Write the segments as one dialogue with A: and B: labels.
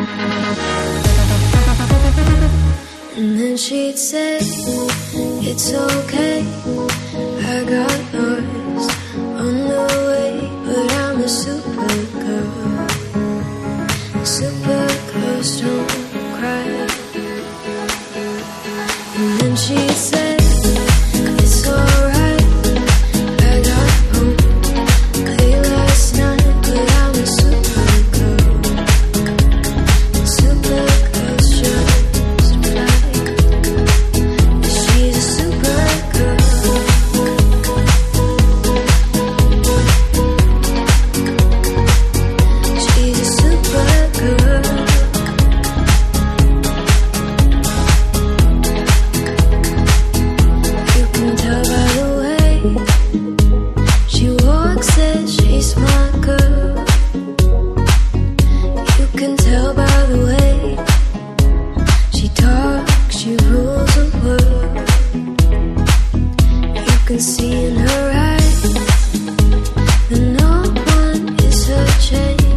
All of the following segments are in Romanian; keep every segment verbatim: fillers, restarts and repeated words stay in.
A: And then she'd say, it's okay, I got yours on the way, but I'm a super girl. Super girls don't cry. And then she'd say, it's alright, I got home clear last night, but I'm a super girl. Super girls just like she's a super girl. She's a super girl. You can tell by the way she walks that she's my girl. You can tell by the way she talks, she rules the world. You can see in her eyes that no one is her chain.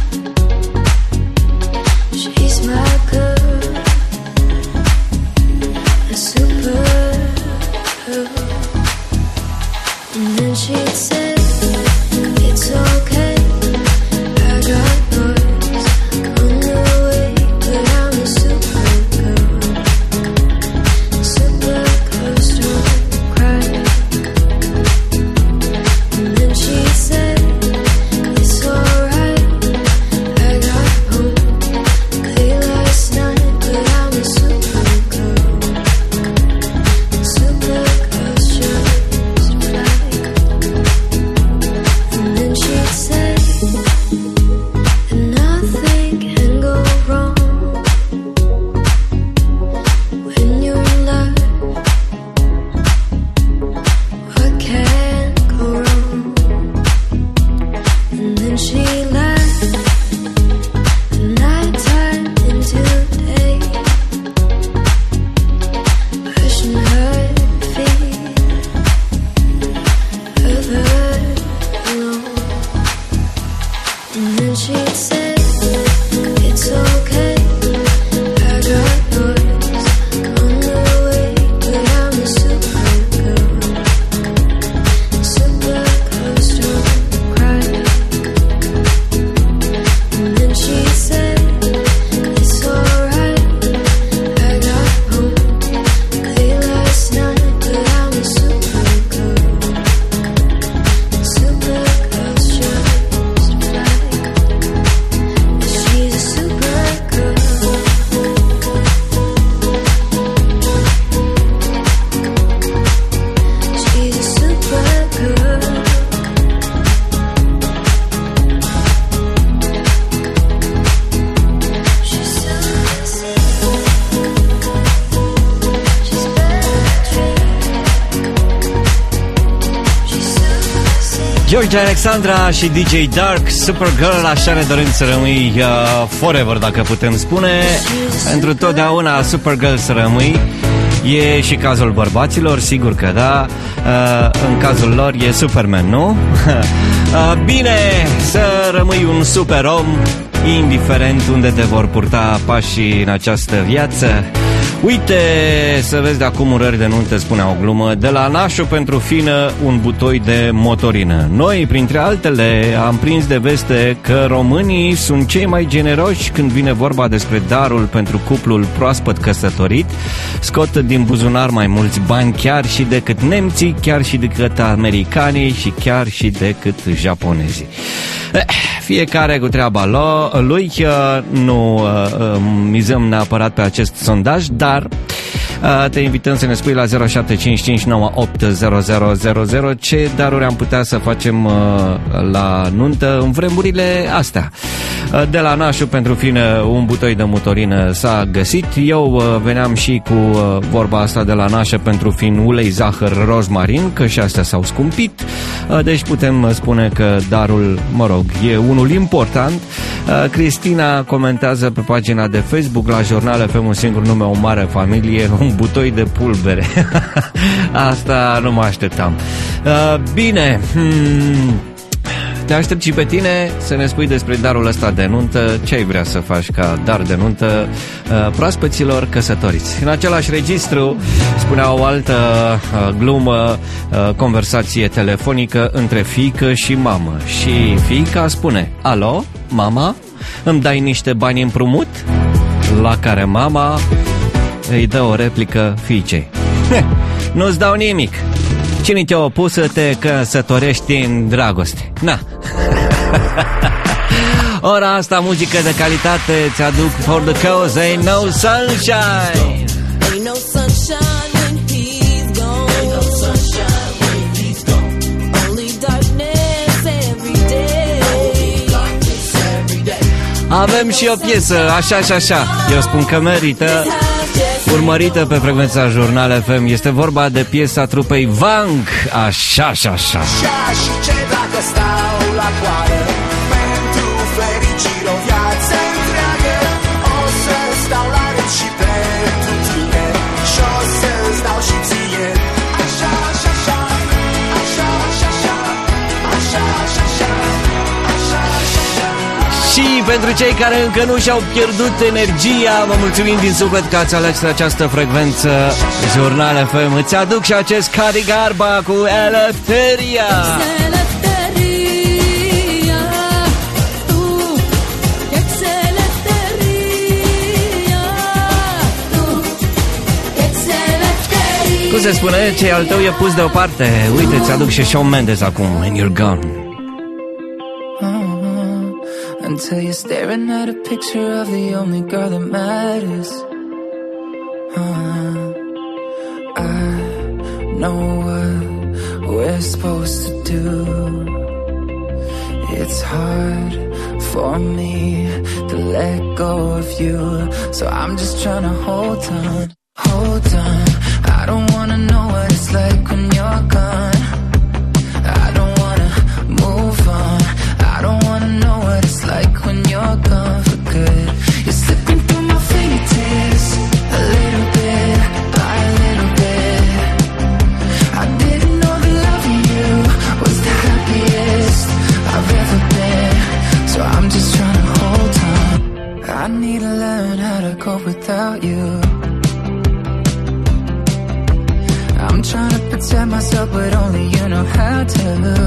A: She's my girl, a super girl. And then she'd say, it's okay, I got yours on the way, but I'm a super girl. Super girls don't cry. And then she'd say, it's alright, I got home clear last night, but I'm a super girl. Super girls just like. And then she'd say, and nothing can go wrong when you're in love. What can go wrong? And then she laughed the nighttime into day, pushing her feet further along. And then she'd say, it's okay, I got yours on the way, but I'm a super girl. Super girls don't cry. And then she'd say, it's alright, I got home clear last night, but I'm a super girl. Super girls just like. She's a super girl. She's a super girl. She's so sexy. She's better. She's so sexy.
B: George Alexandra și D J Dark, Supergirl, așa ne dorim să rămâi uh, forever, dacă putem spune. Pentru totdeauna Supergirl să rămâi. E și cazul bărbaților, sigur că da. uh, În cazul lor e Superman, nu? uh, Bine, să rămâi un super om, indiferent unde te vor purta pașii în această viață. Uite, să vezi de acum urări de nuntă, spunea o glumă, de la nașul pentru fină un butoi de motorină. Noi, printre altele, am prins de veste că românii sunt cei mai generoși când vine vorba despre darul pentru cuplul proaspăt căsătorit. Scot din buzunar mai mulți bani chiar și decât nemții, chiar și decât americanii și chiar și decât japonezii. Fiecare cu treaba lui, nu mizăm neapărat pe acest sondaj, dar te invităm să ne spui la zero șapte cinci cinci nouă opt zero zero zero zero ce daruri am putea să facem la nuntă în vremurile astea. De la nașul pentru fină un butoi de motorină s-a găsit. Eu veneam și cu vorba asta de la nașă pentru fin ulei, zahăr, rozmarin, că și astea s-au scumpit. Deci putem spune că darul, mă rog, e unul important. Cristina comentează pe pagina de Facebook: la Jurnal F M un singur nume, o mare familie, un butoi de pulbere. Asta nu mă așteptam. Bine, hmm, Te aștept și pe tine să ne spui despre darul ăsta de nuntă, ce ai vrea să faci ca dar de nuntă uh, proaspeților căsătoriți. În același registru spunea o altă uh, glumă, uh, conversație telefonică între fiică și mamă. Și fiica spune: alo, mama, îmi dai niște bani împrumut? La care mama îi dă o replică fiicei: nu-ți dau nimic. Cine te-a opus să te căsătorești în dragoste? Na. Ora asta, muzică de calitate, ți-aduc For the Cause, Ain't No Sunshine.
C: Ain't no sunshine when he's gone. Ain't no sunshine when he's gone. Only darkness every day. Only darkness every day.
B: Avem și o piesă, așa și așa. Eu spun că merită, urmărită pe frecvența Jurnal F M. Este vorba de piesa trupei Vang, Așa și așa.
D: Așa și ce dacă stau la coadă pentru fericire o viață întreagă. O să stau la rând și pentru tine și o să-ți dau și ție. Așa și așa, așa și așa, așa și așa, așa și așa.
B: Și pentru cei care încă nu și-au pierdut energia, vă mulțumim din suflet că ați ales această frecvență Jurnal F M. Îți aduc și acest Cadi Garba cu Eleftheria. Cum se spune, ce al tău e pus deoparte. Uite, ți aduc și Shawn Mendes acum, When You're Gone.
E: Until you're staring at a picture of the only girl that matters. uh, I know what we're supposed to do. It's hard for me to let go of you, so I'm just trying to hold on, hold on. I don't wanna know what it's like when you're gone. I don't wanna move on. I don't wanna know what it's like when you're gone for good. You're slipping through my fingertips, a little bit by a little bit. I didn't know that loving you was the happiest I've ever been, so I'm just trying to hold on. I need to learn how to cope without you. I'm trying to protect myself, but only you know how to.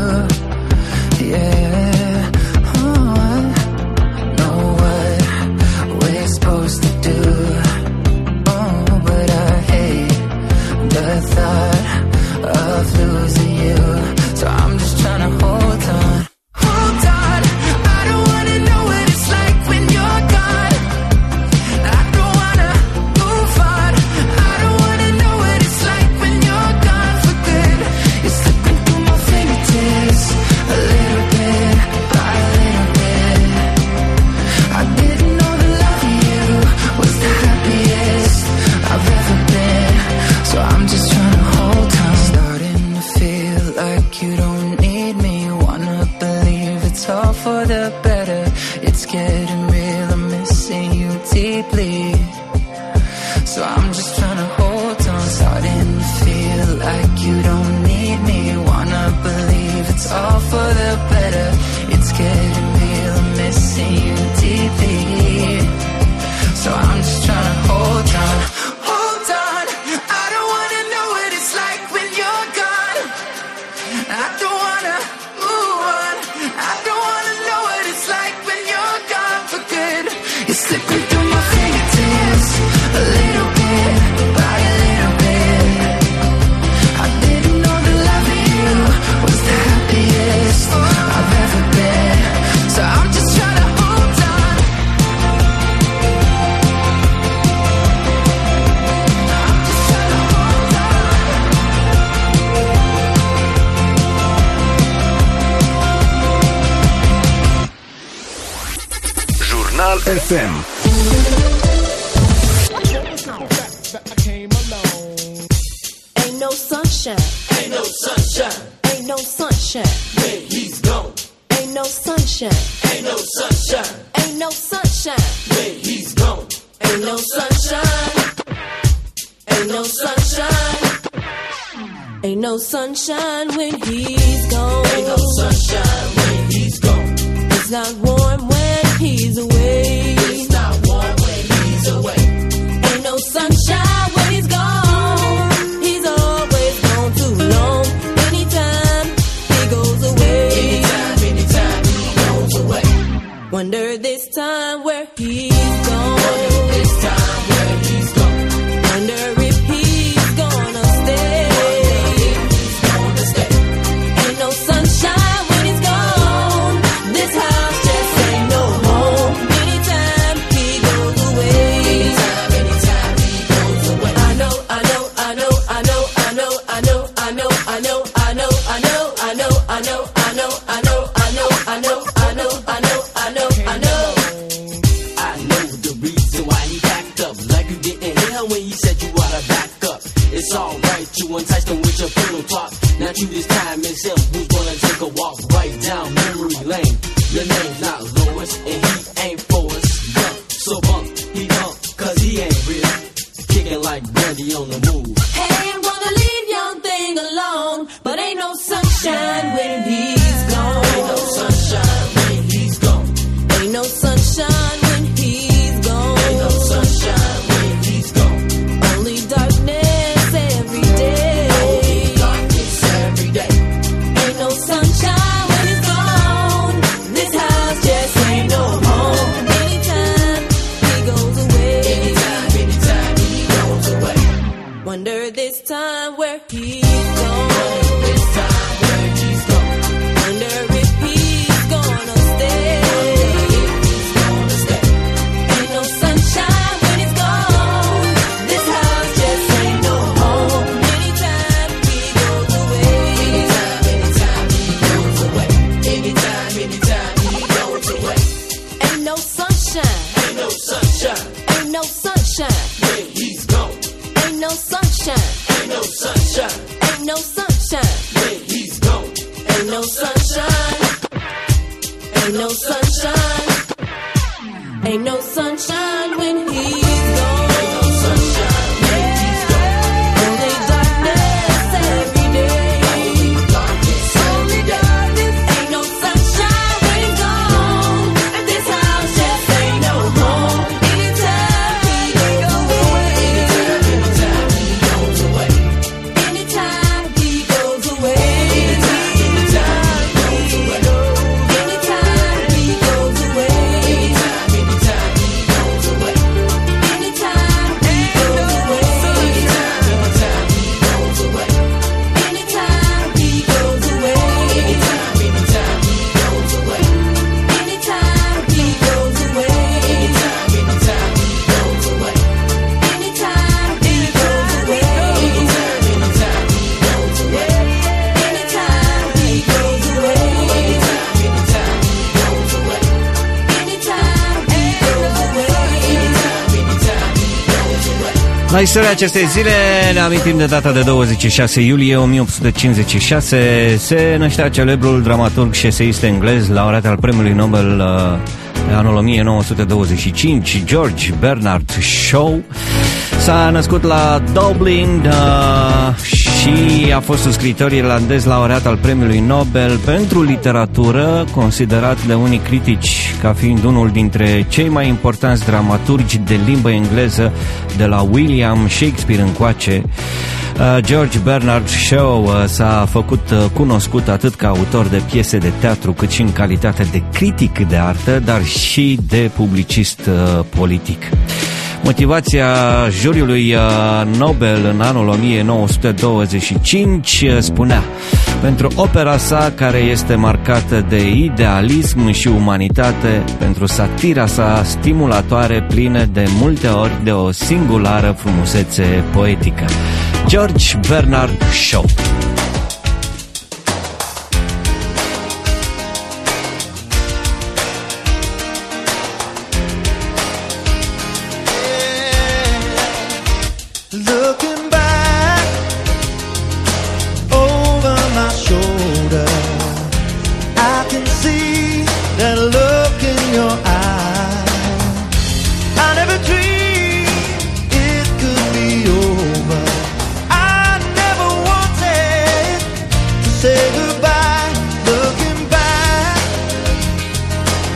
E: Yeah, oh, I know what we're supposed to do. Oh, but I hate the thought of losing you, so I'm just trying to hold on. Hold on, I don't wanna know what it's like when you're gone. I don't wanna move on. I don't wanna know what it's like when you're gone for good. You're slipping through my fingertips, a little bit by a little bit. I didn't know that loving you was the happiest I've ever been, so I'm just trying to hold on. Starting to feel like you don't need me. Wanna believe it's all for the better. It's getting real, I'm missing you deeply, so I'm just trying to hold on. Starting to feel like you don't need me. Wanna believe it's all for the better. It's getting real, I'm missing you deeply, so I'm just trying to hold on. Hold on, I don't wanna know what it's like when you're gone. I don't wanna move on. I don't wanna know what it's like when you're gone for good. You're slipping through my fingertips, a little bit by a little bit. I didn't know that loving you was the happiest I've ever been, so I'm just trying to hold on. I'm just trying to hold on.
D: Jurnal F M.
C: Ain't no sunshine. Ain't no sunshine. Ain't no sunshine when he's gone. Ain't no sunshine. Ain't no sunshine. Ain't no sunshine when he's gone. Ain't no sunshine. Ain't no sunshine. Ain't no sunshine when he's gone. Ain't no sunshine when he's not warm when he's away.
D: It's not warm when he's away.
C: Ain't no sunshine when he's gone. He's always gone too long. Anytime he goes away.
D: Anytime, anytime he goes away.
C: Wonder this time where he's gone.
D: Wonder this time where he's gone.
C: Wonder if he's gonna stay.
D: Wonder if he's gonna stay.
C: Ain't no sunshine when he's gone. This house just ain't no home. Anytime he goes away.
D: Anytime, anytime he goes away.
C: I know, I know, I know, I know, I know, I know, I know, I know, I know, I know, I know, I know, I know, I know, I know, I know, I know, I know, I know, I know.
D: I know the reason why he backed up. Like you didn't hear when he said you oughta back up. It's alright, you enticed him with your pillow talk. Now you this time it's him who's gonna take a walk right down memory lane. Your name's not Lois and he ain't Forrest Gump. So bump, he hump, cause he ain't real. Kicking like Brandy on the move.
C: Hey, I wanna leave young thing alone, but ain't no sunshine when he's gone.
D: Ain't no sunshine when he's gone.
C: Ain't no sunshine when he's gone.
D: Ain't no sunshine when he's gone.
C: Only darkness every day.
D: Only darkness every day.
C: Ain't no sunshine when he's gone. This house just ain't no home. Anytime he goes away.
D: Anytime, anytime he goes away.
C: Wonder this time where he's gone.
D: This time where he's gone.
C: Wonder if he's gonna stay.
D: He's gonna stay.
C: Ain't no sunshine when he's gone. This house just ain't no home. Anytime he goes away.
D: Anytime, anytime he goes away. Anytime, anytime he goes away.
C: Ain't no sunshine.
D: Ain't no sunshine
C: Ain't no sunshine.
D: when he's gone.
C: Ain't no sunshine.
D: Ain't no sunshine
C: Ain't no sunshine.
D: when he's gone.
C: Ain't no sunshine. Ain't no sunshine. Ain't no sunshine when he's gone.
D: Ain't no sunshine when he's gone.
C: Only darkness every day.
D: Only darkness every day.
C: Ain't no sunshine when he's gone. And this house just ain't no home. Anytime he goes away.
D: Anytime, anytime he goes away.
C: Anytime he goes away.
D: Anytime, anytime he goes away.
C: Anytime he goes away.
D: Anytime, anytime he goes away.
C: Anytime he goes away.
D: Anytime, anytime he goes away.
C: Anytime he goes away.
D: Anytime, anytime he goes away.
C: Anytime he goes away.
D: Anytime, anytime he goes away.
C: Anytime he goes away.
D: Anytime, anytime he goes away.
C: Anytime he goes away.
D: Anytime, anytime he goes away.
C: Anytime he goes away.
D: Anytime, anytime he goes away.
B: La istoria acestei zile ne amintim de data de douăzeci și șase iulie o mie opt sute cincizeci și șase. Se năștea celebrul dramaturg și eseist englez, laureat al premiului Nobel uh, de anul o mie nouă sute douăzeci și cinci, George Bernard Shaw. S-a născut la Dublin uh, și a fost un scriitor irlandez laureat al premiului Nobel pentru literatură, considerat de unii critici ca fiind unul dintre cei mai importanți dramaturgi de limbă engleză de la William Shakespeare încoace. Uh, George Bernard Shaw uh, s-a făcut uh, cunoscut atât ca autor de piese de teatru, cât și în calitate de critic de artă, dar și de publicist uh, politic. Motivația juriului Nobel în anul o mie nouă sute douăzeci și cinci spunea: pentru opera sa care este marcată de idealism și umanitate, pentru satira sa stimulatoare, plină de multe ori de o singulară frumusețe poetică. George Bernard Shaw.
F: Looking back over my shoulder, I can see that look in your eyes. I never dreamed it could be over. I never wanted to say goodbye. Looking back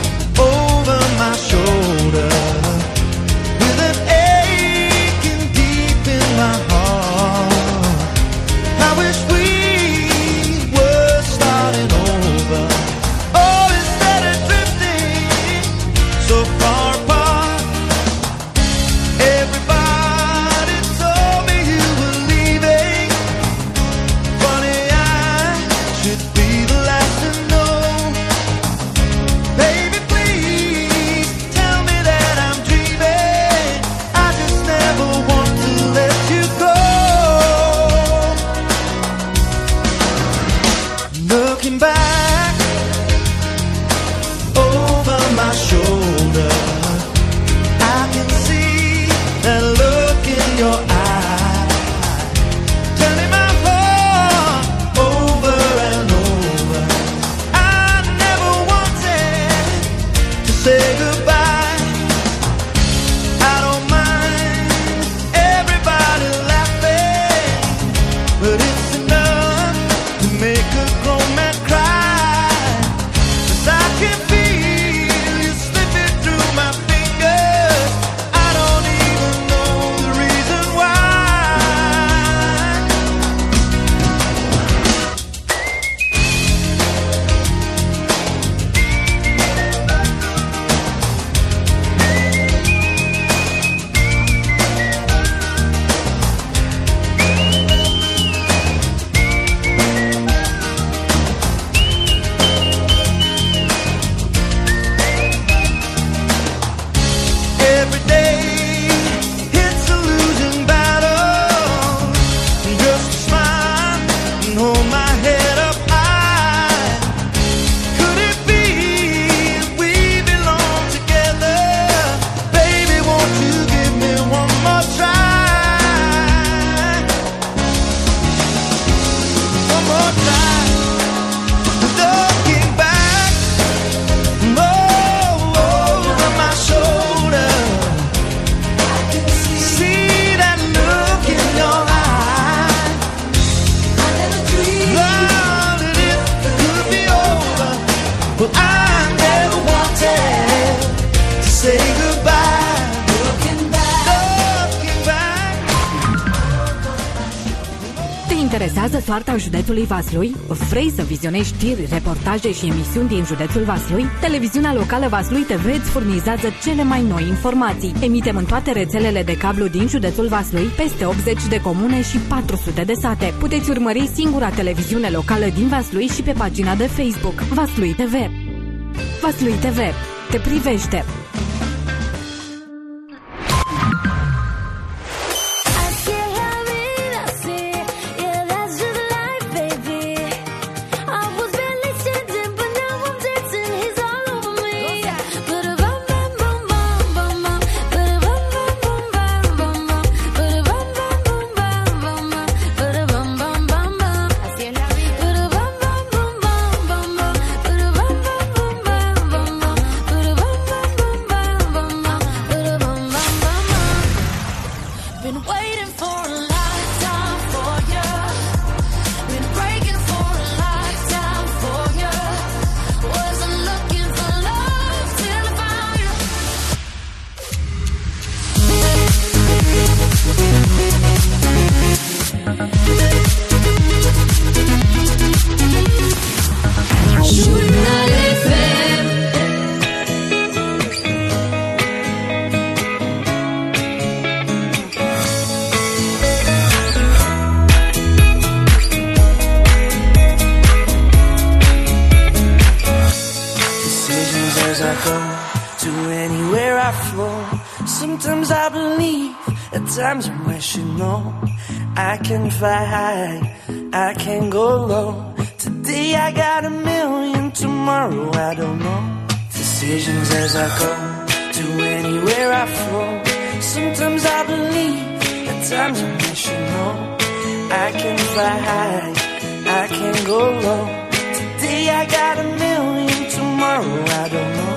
G: interesează soarta județului Vaslui? Vrei să vizionezi știri, reportaje și emisiuni din județul Vaslui? Televiziunea locală Vaslui T V îți furnizează cele mai noi informații. Emitem în toate rețelele de cablu din județul Vaslui, peste optzeci de comune și patru sute de sate. Puteți urmări singura televiziune locală din Vaslui și pe pagina de Facebook Vaslui T V. Vaslui T V te privește.
H: Times I'm rational, I can fly high, I can go low. Today I got a million, tomorrow I don't know. Decisions as I go, to anywhere I flow. Sometimes I believe, at times I'm rational, I can fly high, I can go low. Today I got a million, tomorrow I don't know.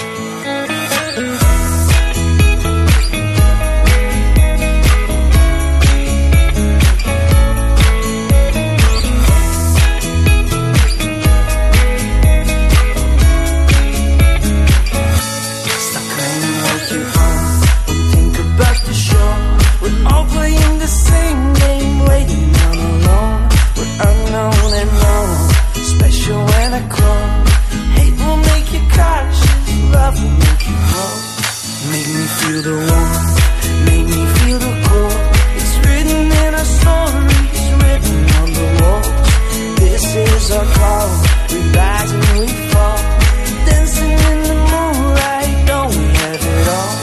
H: Feel the warmth, make me feel the cold. It's written in our stories, written on the walls. This is our call, we rise and we fall. Dancing in the moonlight, don't we have it all?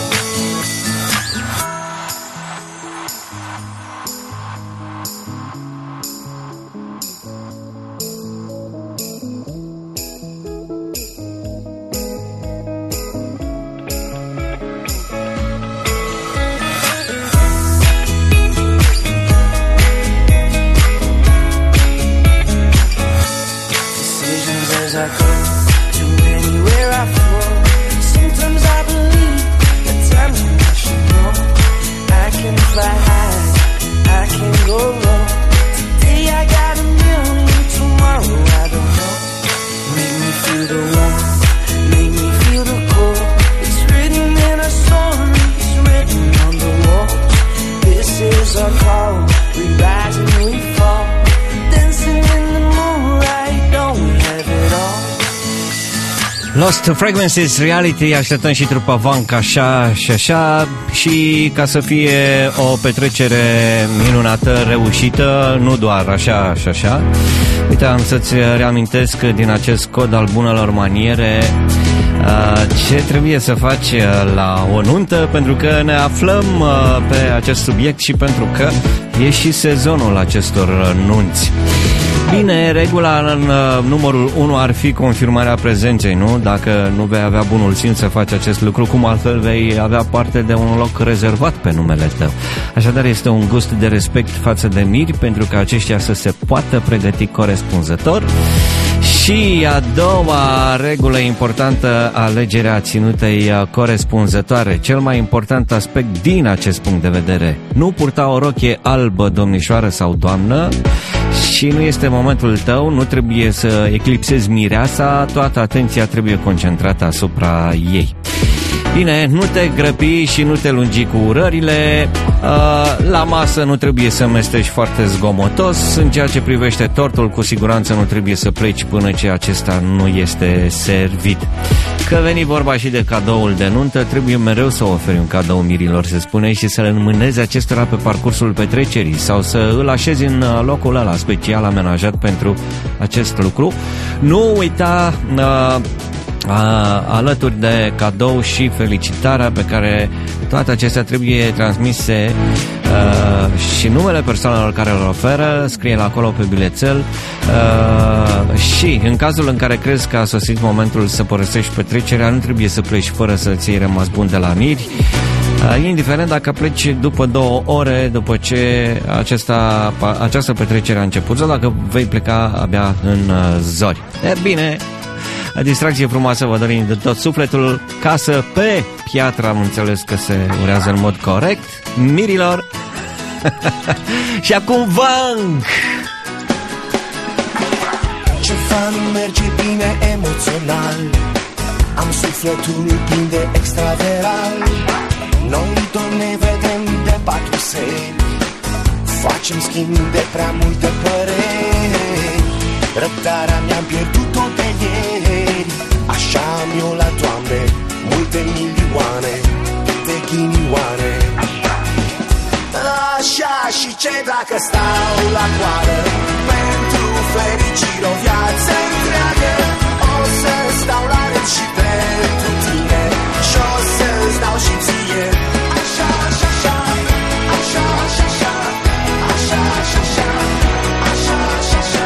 B: Lost Fragrances Reality, așteptăm și trupa Vanca așa și așa și ca să fie o petrecere minunată, reușită, nu doar așa și așa. Uite, am să-ți reamintesc din acest cod al bunelor maniere ce trebuie să faci la o nuntă, pentru că ne aflăm pe acest subiect și pentru că e și sezonul acestor nunți. Bine, regula în numărul unu ar fi confirmarea prezenței, nu? Dacă nu vei avea bunul simț să faci acest lucru, cum altfel vei avea parte de un loc rezervat pe numele tău. Așadar, este un gust de respect față de miri, pentru că aceștia să se poată pregăti corespunzător. Și a doua regulă importantă, alegerea ținutei corespunzătoare. Cel mai important aspect din acest punct de vedere: nu purta o rochie albă, domnișoară sau doamnă, și nu este momentul tău, nu trebuie să eclipsezi mireasa, toată atenția trebuie concentrată asupra ei. Bine, nu te grăbi și nu te lungi cu urările. La masă nu trebuie să mestești foarte zgomotos. În ceea ce privește tortul, cu siguranță nu trebuie să pleci până ce acesta nu este servit. Că veni vorba și de cadoul de nuntă, trebuie mereu să oferi un cadou mirilor, se spune, și să le înmânezi acestora pe parcursul petrecerii sau să îl așezi în locul ăla special amenajat pentru acest lucru. Nu uita uh, A, alături de cadou și felicitarea, pe care toate acestea trebuie transmise uh, și numele persoanelor care le oferă, scrie acolo pe bilețel uh, și în cazul în care crezi că a sosit momentul să părăsești petrecerea, nu trebuie să pleci fără să-ți iei rămas bun de la miri, uh, indiferent dacă pleci după două ore după ce acesta, această petrecere a început sau dacă vei pleca abia în uh, zori. E bine, distracție frumoasă vă dorim de tot sufletul. Casă pe piatră, am înțeles că se urează în mod corect mirilor. Și acum Vang!
D: Ceva nu merge bine emoțional, am sufletul plin de extraveral. Noi tot ne vedem de patru seri, facem schimb de prea multe păreri. Răbdarea mi-am pierdut-o de ieri, așa am eu la Doamne multe milioane de ghinioane. Așa și ce dacă stau la coadă pentru fericire o viață întreagă, o să stau la rând și pentru tine și o să-ți dau și ție. Așa, așa, așa, așa, așa, așa, așa, așa, așa, așa, așa, așa.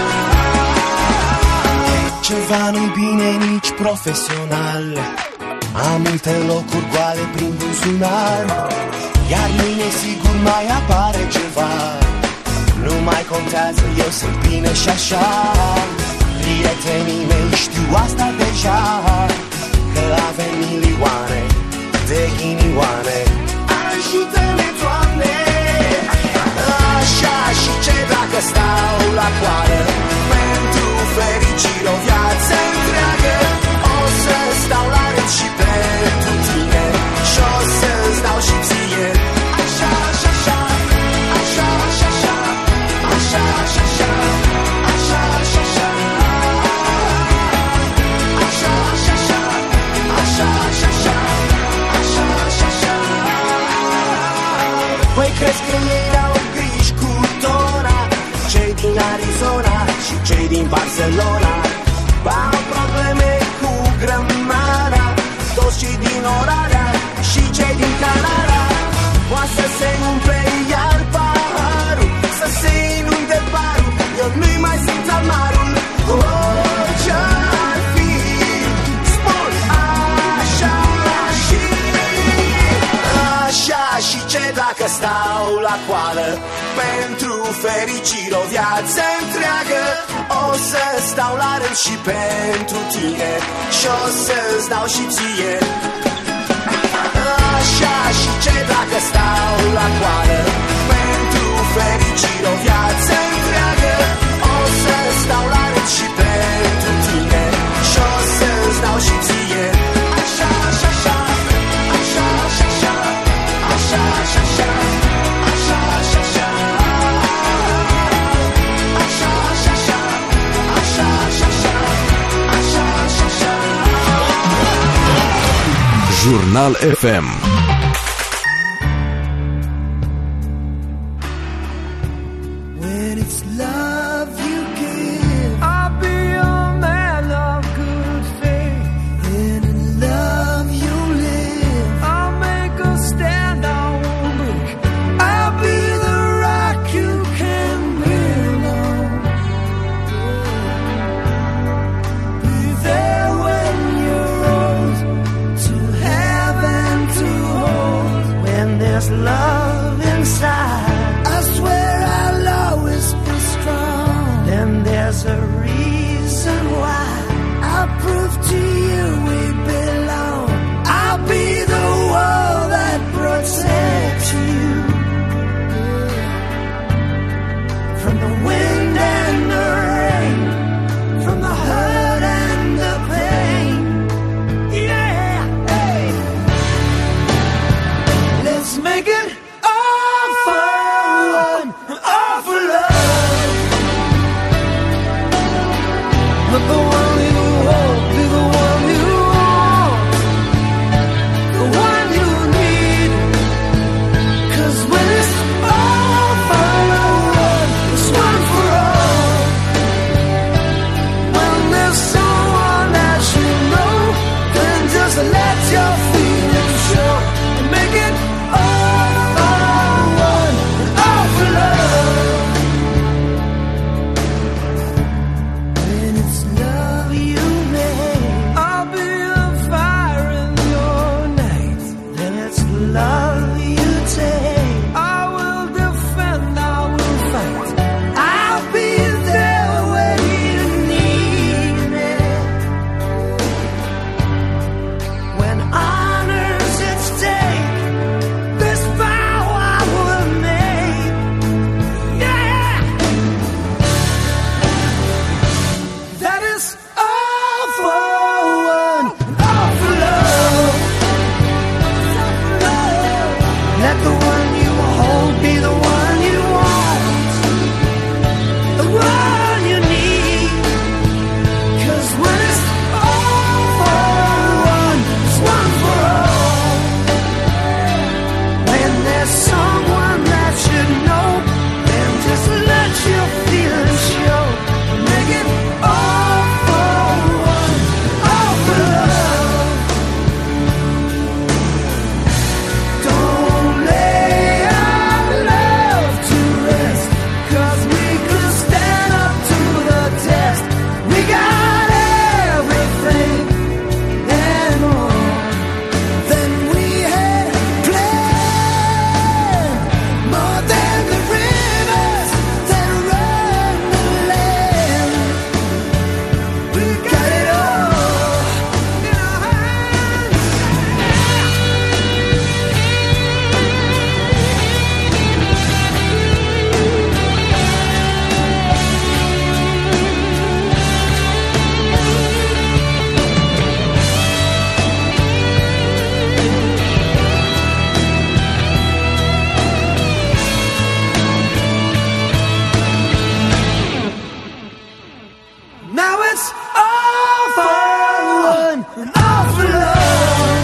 D: Ceva nu-i bine nici profesional, am multe locuri goale prin buzunar, iar mâine sigur mai apare ceva. Nu mai contează, eu sunt bine și așa. Prietenii mei știu asta deja, că avem milioane de ghinioane. Ajută-ne, Doamne! Așa și ce dacă stau la coadă pentru fericire o viață întreagă, o să stau la rând și pentru tine și o să-ți dau și ție. Așa, așa, așa, așa, așa, așa, așa, așa, așa, așa, așa, așa, așa, așa, așa, așa, așa, așa, așa, așa. Păi crezi că ei au griji cu tona, cei din Arizona și cei din Barcelona, au probleme cu grămada, toți cei din Oradea și cei din Canada. Poate să se umple iar paharul, să se inunde barul, eu nu-i mai simt amarul. Orice-ar fi, spun așa și așa și ce dacă stau la coadă pentru fericire o viață întreagă, o să stau la rând și pentru tine și o să-ți dau și ție. Așa și ce dacă stau la coadă pentru fericire o viață întreagă, o să stau la rând și pentru tine și o să-ți dau și ție. Așa, așa, așa, așa, așa, așa, așa, așa, așa, așa, așa, așa, așa, așa, așa, așa, așa, așa, așa.
I: Jurnal F M.
D: When it's love you give, I'll be a man of good faith. And in love you live, I'll make a stand, I won't break. I'll be the rock you can build on. Be there when you're old, to have and to hold. When there's love inside, I swear I'll always be strong. Then there's a reason why I'll prove to you we belong. I'll be the wall that protects you from the wind and the rain, from the hurt and the pain. Yeah, hey.
F: make it all for one, all for love. Let the one you hold be the one you want, the one you need. 'Cause when it's all for one, it's one for all. When there's someone that you know, then just let your feelings show. Make it all for one, all for love. When it's love you make, I'll be the fire in your night. When it's love you take, I will defend, I will fight. I'll be there when you need me. When honor's at stake, this vow I will make. Yeah, that is all for one, all for love. Let the one you hold be the one you want, the one you need. 'Cause when it's all for one, it's one for all. When there's someone that you know, then just let your feelings show. Make it all for one, all for love. Don't lay our love to rest, 'cause we could stand up to the test. We got everything and more than we had planned, more than the rivers that run the land. We got it all in our hands. Now it's all for one and all for love.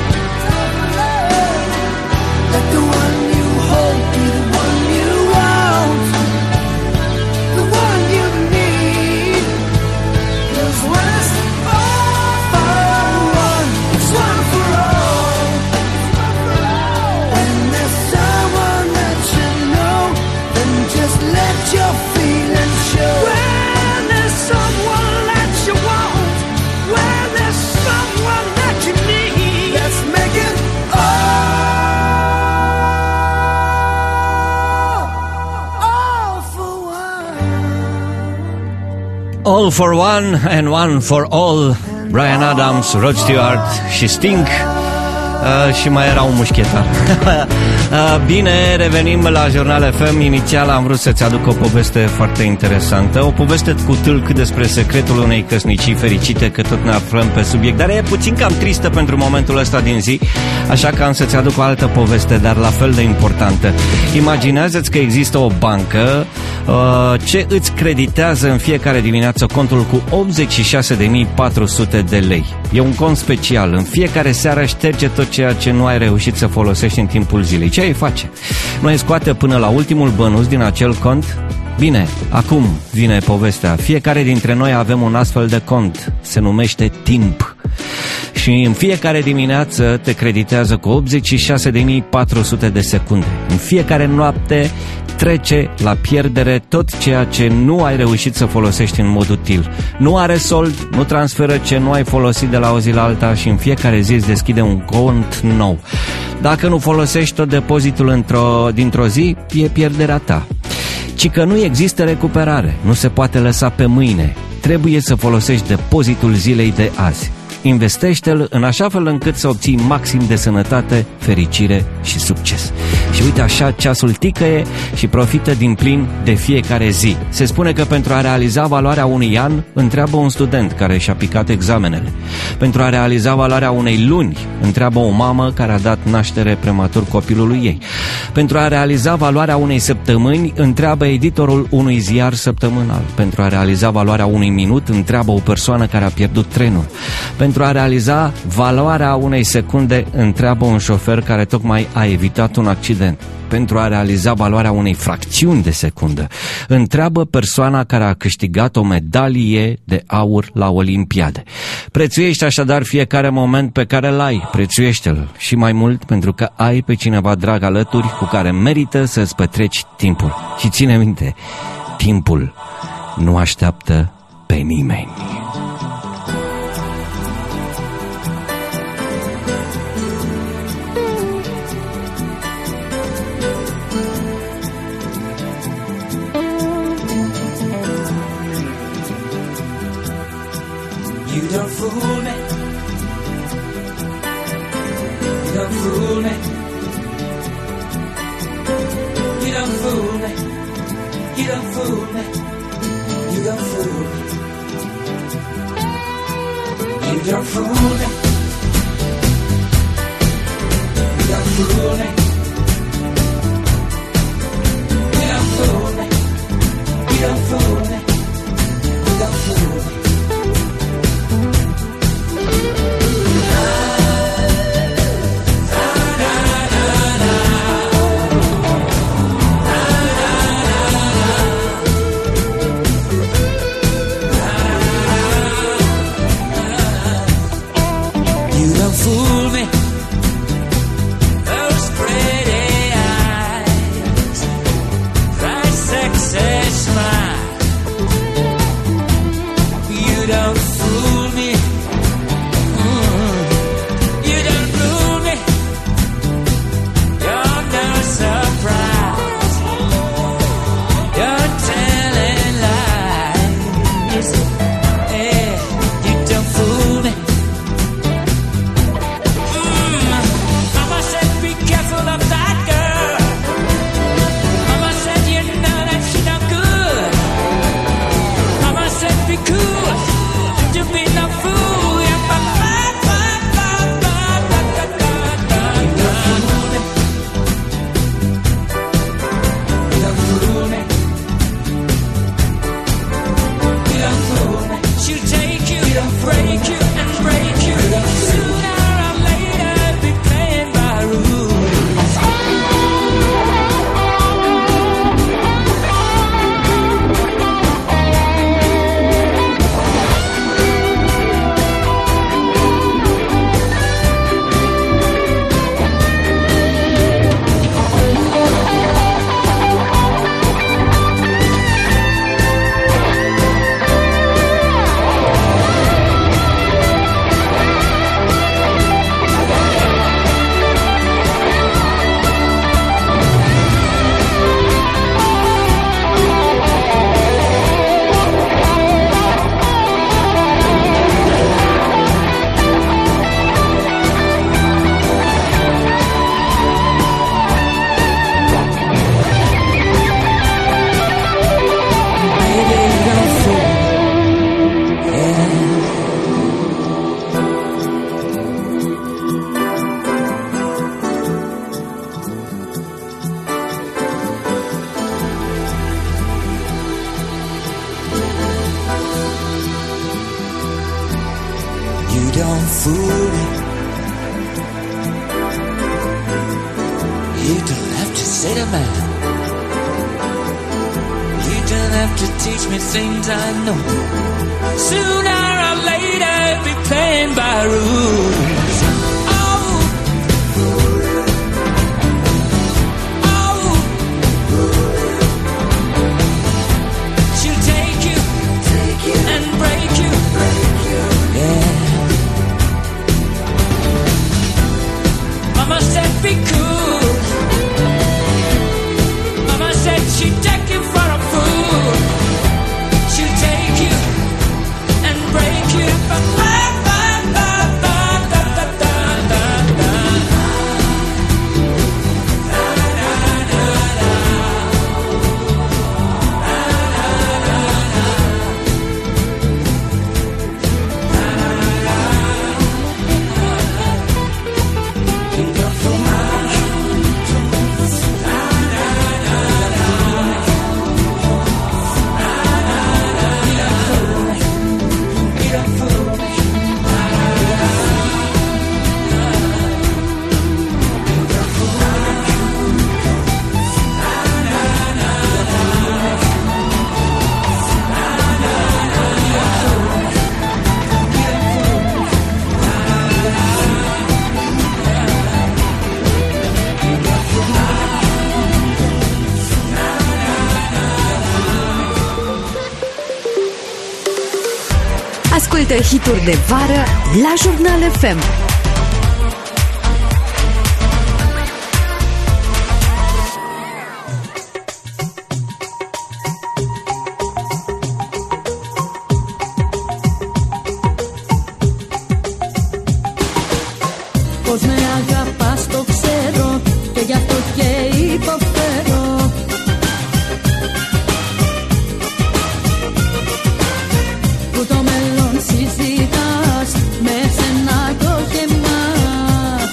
F: Let the one you hold be the one you want, the one you need. 'Cause when it's all for one, it's one for all. When there's someone that you know, then just let your feelings show. When there's someone that you want, when there's someone that you need, let's make it all, all for one.
B: All for one and one for all. Bryan Adams, Rod Stewart și Sting. Uh, și mai era un mușchetar. uh, Bine, revenim la Jurnal F M. Inițial am vrut să-ți aduc o poveste foarte interesantă, o poveste cu tâlc despre secretul unei căsnicii fericite, că tot ne aflăm pe subiect, dar e puțin cam tristă pentru momentul ăsta din zi, așa că am să-ți aduc o altă poveste, dar la fel de importantă. Imaginează-ți că există o bancă uh, ce îți creditează în fiecare dimineață contul cu optzeci și șase de mii patru sute de lei. E un cont special, în fiecare seară șterge tot ceea ce nu ai reușit să folosești în timpul zilei. Ce ai face? Nu ai scoate până la ultimul bănuț din acel cont? Bine, acum vine povestea. Fiecare dintre noi avem un astfel de cont. Se numește timp. Și în fiecare dimineață te creditează cu optzeci și șase de mii patru sute de secunde. În fiecare noapte trece la pierdere tot ceea ce nu ai reușit să folosești în mod util. Nu are sold, nu transferă ce nu ai folosit de la o zi la alta și în fiecare zi îți deschide un cont nou. Dacă nu folosești tot depozitul într-o, dintr-o zi, e pierderea ta. Ci că nu există recuperare, nu se poate lăsa pe mâine. Trebuie să folosești depozitul zilei de azi. Investește-l în așa fel încât să obții maxim de sănătate, fericire și succes. Și uite așa, ceasul ticăie și profită din plin de fiecare zi. Se spune că pentru a realiza valoarea unui an, întreabă un student care și-a picat examenele. Pentru a realiza valoarea unei luni, întreabă o mamă care a dat naștere prematur copilului ei. Pentru a realiza valoarea unei săptămâni, întreabă editorul unui ziar săptămânal. Pentru a realiza valoarea unui minut, întreabă o persoană care a pierdut trenul. Pentru a realiza valoarea unei secunde, întreabă un șofer care tocmai a evitat un accident. Pentru a realiza valoarea unei fracțiuni de secundă, întreabă persoana care a câștigat o medalie de aur la Olimpiade. Prețuiește așadar fiecare moment pe care îl ai, prețuiește-l și mai mult pentru că ai pe cineva drag alături cu care merită să-ți petreci timpul. Și ține minte, timpul nu așteaptă pe nimeni.
J: You don't fool me. You don't fool me. You don't fool me. You don't fool me. You don't fool me. You don't fool me. You don't fool me. You don't fool me. You don't fool me. You don't fool me. Fool me, those pretty eyes, that sexy smile. You don't fool me, mm. You don't fool me. You're no surprise. You're telling lies. Yeah, you don't fool me. don't fool me. You don't have to say to man. You don't have to teach me things I know. Sooner or later, be playing by rules. Oh, oh, she'll take you, take you and break you, break you. Yeah. Mama said be cool. Mama said she'd take you for a fool. She'll take you and break you. Ba, ba, ba, ba, ba, ba.
G: multe hituri de vară la Jurnal F M.
C: Πως με αγαπάς το ξέρω και γι' αυτό και υποφέρω. Που το μέλλον συζητάς με σένα κι όχι εμάς.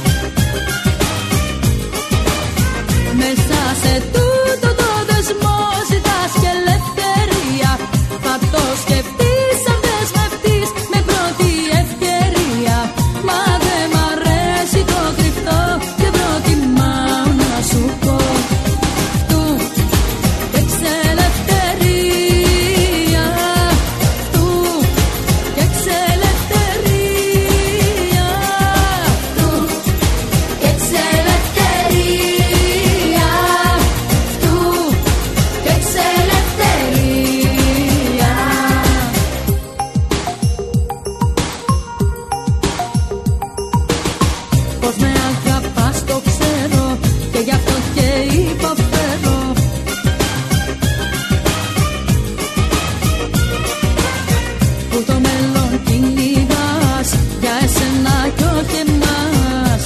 C: Μέσα σε τούτο το δεσμό ζητάς και ελευθερία. Θα το σκεφτείς αν δεσμευτείς με πρώτη ευκαιρία. Μα δεν μ' αρέσει το κρυφτό και προτιμάω να σου πω του και ξελευθερία. Του και ξελευθερία. Του και ξελευθερία. Του και ξελευθερία. Πως με αγαπάς το ξέρω και γι' αυτό και υποφέρω. Που το μέλλον κυνηγάς για εσένα κι όχι εμάς.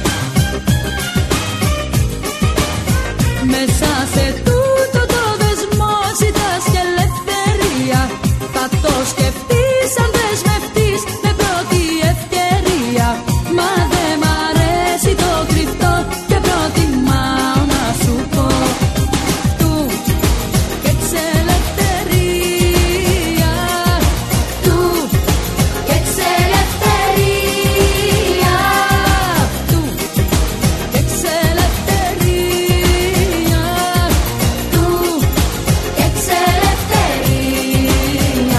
C: Μέσα σε τούτο το δεσμό ζητάς και ελευθερία. Θα το σκεφτείς αν δεσμευτείς με πρώτη ευκαιρία. Μα δεν μ' αρέσει το κρυφτό και προτιμάω να σου πω του και ξελευθερία. Του και ξελευθερία. Του και ξελευθερία. Του και ξελευθερία.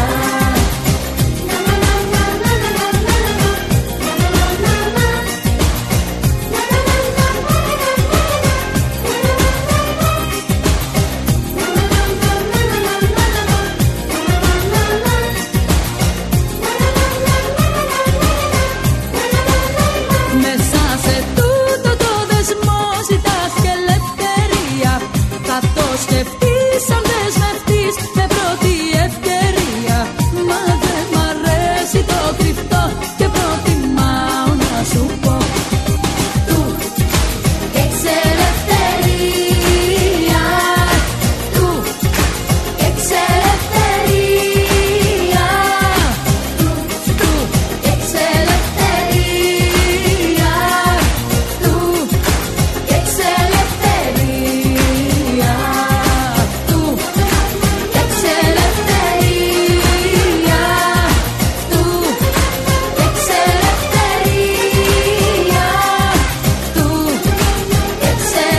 C: Μέσα σε τούτο το δεσμό ζητάς και ελευθερία. Θα το σκεφτείς αν δεσμευτείς με πρώτη ευκαιρία. Μα δεν μ' αρέσει το κρυφτό και προτιμάω να σου πω του και ξελευθερία. Του και ξελευθερία. Του και ξελευθερία. Του και ξελευθερία. Του και ξελευθερία. Του και ξελευθερία. Του και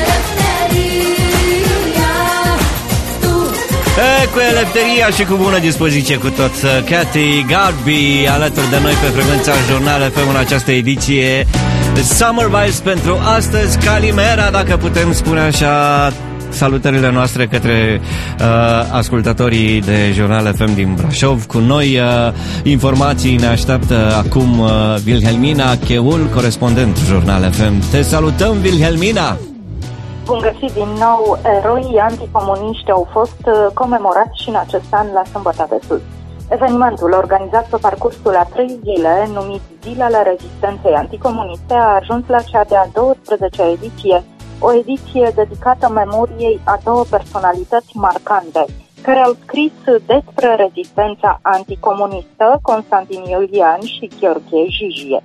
C: ξελευθερία. Του.
B: E, cu elefteria și cu bună dispoziție cu tot. Cathy Garby alături de noi pe frecvența Jurnal F M în această ediție Summer Vibes pentru astăzi. Calimera, dacă putem spune așa, salutările noastre către uh, ascultătorii de Jurnal F M din Brașov. Cu noi uh, informații ne așteaptă acum uh, Wilhelmina Cheul, corespondent Jurnal F M. Te salutăm, Wilhelmina!
K: Bun găsit din nou! Eroii anticomuniști au fost comemorați și în acest an la Sâmbăta de Sus. Evenimentul, organizat pe parcursul a trei zile, numit Zilele Rezistenței Anticomuniste, a ajuns la cea de-a douăsprezecea ediție, o ediție dedicată memoriei a două personalități marcante, care au scris despre rezistența anticomunistă, Constantin Iulian și Gheorghe Jijie.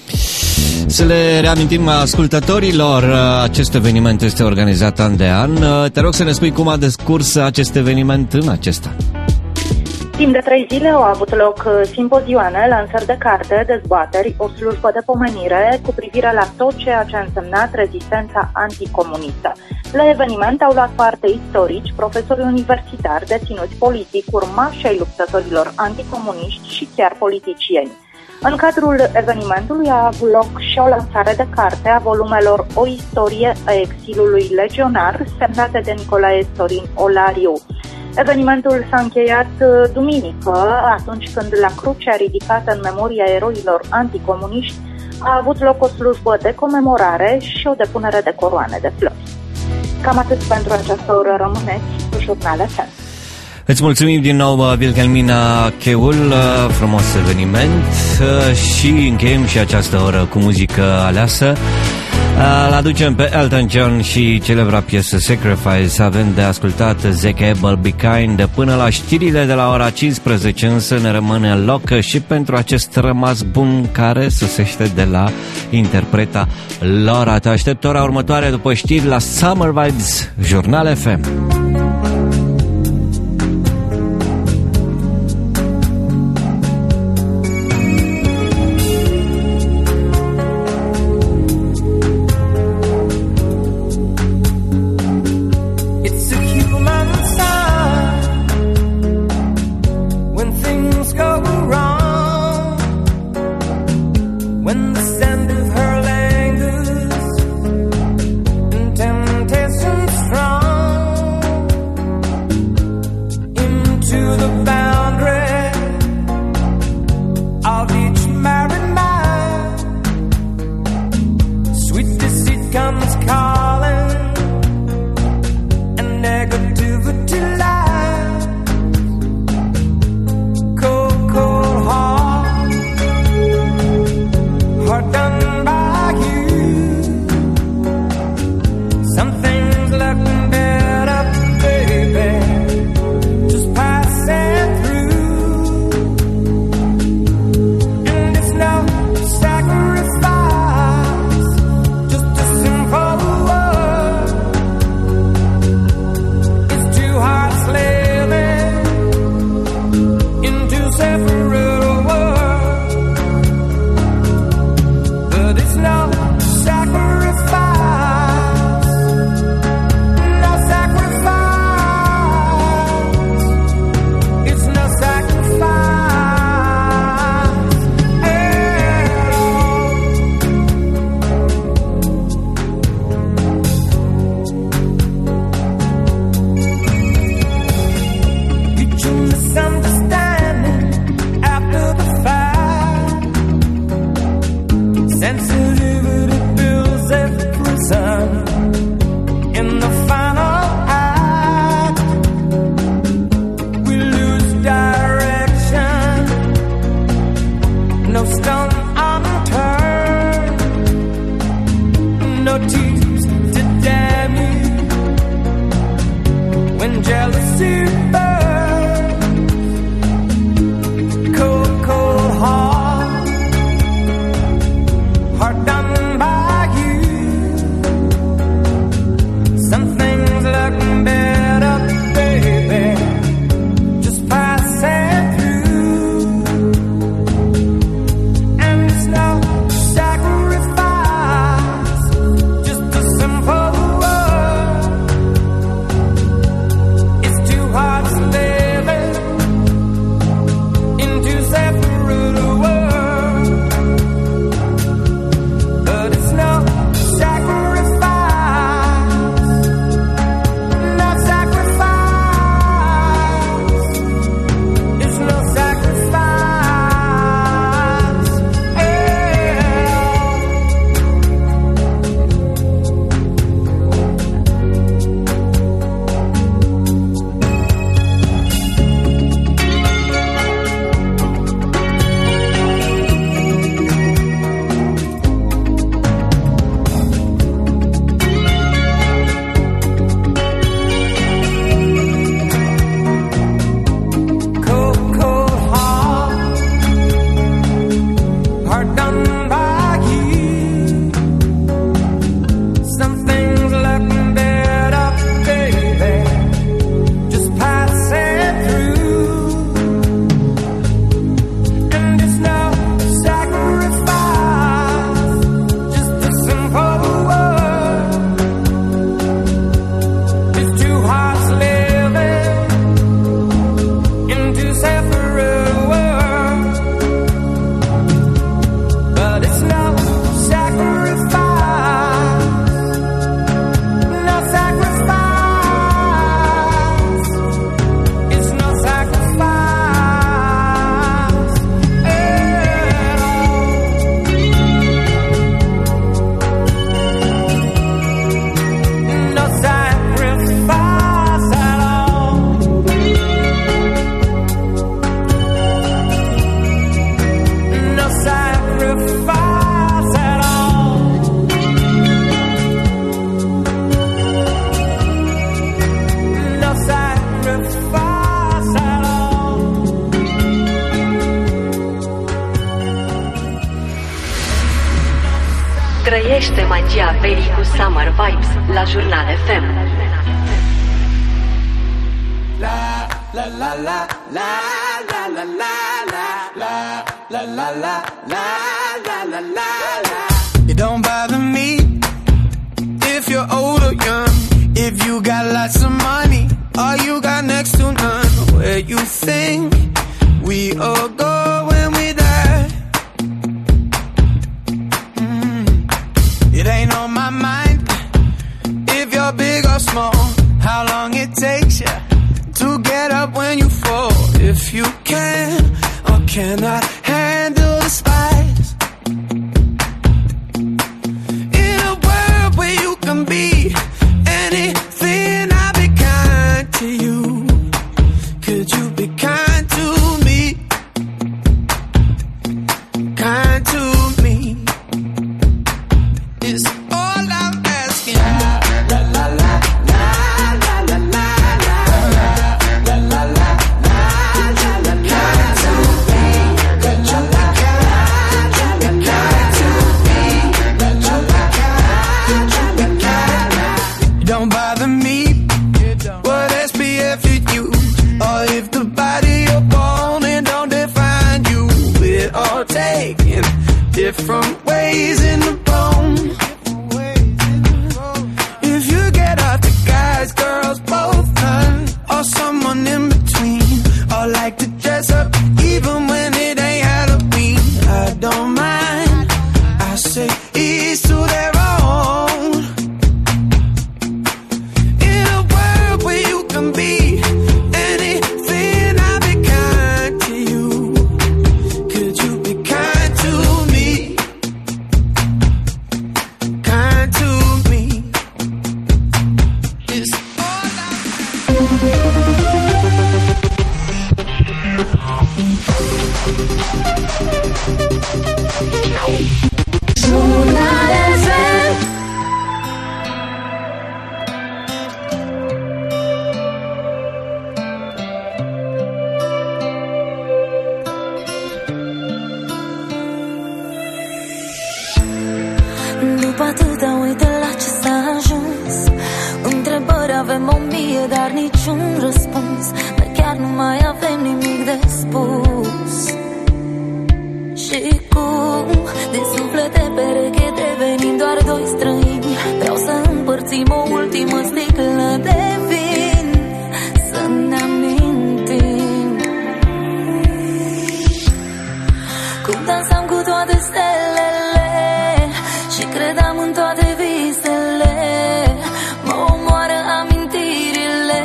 B: Să le reamintim ascultătorilor, acest eveniment este organizat an de an. Te rog să ne spui cum a descurs acest eveniment în acest an.
K: Timp de trei zile au avut loc simpozioane, lansări de carte, dezbateri, o slujbă de pomenire cu privire la tot ceea ce a însemnat rezistența anticomunistă. La eveniment au luat parte istorici, profesori universitari, deținuți politic, urmași ai luptătorilor anticomuniști și chiar politicieni. În cadrul evenimentului a avut loc și o lansare de carte a volumelor O istorie a exilului legionar, semnate de Nicolae Sorin Olariu. Evenimentul s-a încheiat duminică, atunci când la crucea ridicată în memoria eroilor anticomuniști a avut loc o slujbă de comemorare și o depunere de coroane de flori. Cam atât pentru această oră, rămâneți cu Jurnal F M.
B: Îți mulțumim din nou, Wilhelmina Cheul, frumos eveniment și încheiem și această oră cu muzică aleasă. Îl aducem pe Elton John și celebra piesă Sacrifice, avem de ascultat Zeke Abel Be Kind. Până la știrile de la ora cincisprezece însă ne rămâne loc și pentru acest rămas bun care sosește de la interpreta Laura. Te aștept ora următoare după știri la Summer Vibes, Jurnal F M.
F: Temptation strong.
L: Trăiește magia verii cu Summer Vibes la Jurnal F M.
H: La la la la la la la la la la la la la la la la la. It don't bother me if you're old or young, if you got lots of money or you got next to none. Where you think we all go when we die? Mm. It ain't on my mind if you're big or small, how long it takes you to get up when you fall. If you can or cannot handle the spice, in a world where you can be anything, I'll be kind to you. Could you be kind to me? Kind to me is all I'm asking. La la la la la la la la la la la la. Kind to me, could you be kind to me? Kind to me, could you be kind to me? Kind. Don't bother me what S P F you use, or if the body you're born in don't define you. We're all taking different ways in the bone. If you get off the guys, girls, both none, or someone in between, or like to dress up even when it ain't Halloween, I don't mind. I say each to their own. In a world where you can be anything, I'll be kind to you. Could you be kind to me? Kind to me is all
A: Jurnal F M.
C: După atâta uite la ce s-a ajuns. Întrebări avem o mie, dar niciun răspuns. Noi chiar nu mai avem nimic de spus. Și cum din suflete pereche devenim doar doi străini, vreau să împărțim o ultimă sticlă de vin, să ne amintim cum dansam cu toate stelele și credeam în toate visele. Mă omoară amintirile.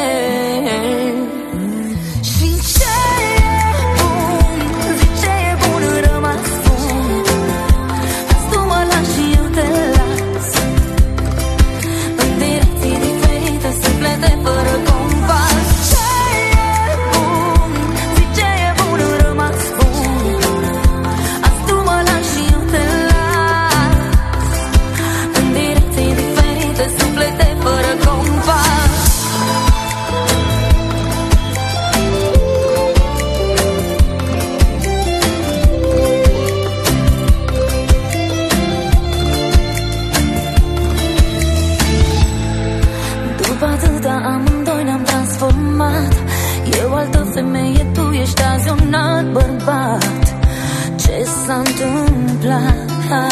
C: Și ce e bun, zic ce e bun, rămas bun. Azi tu mă lași și eu te las, în direcții diferite, suflete fără compas. Ce e bun, zic ce e bun, rămas bun. Azi tu mă lași și eu te las, în direcții diferite, suflete fără compas. După atâta amândoi ne-am transformat. Eu altă femeie, tu ești azi un alt bărbat. Ce s-a întâmplat?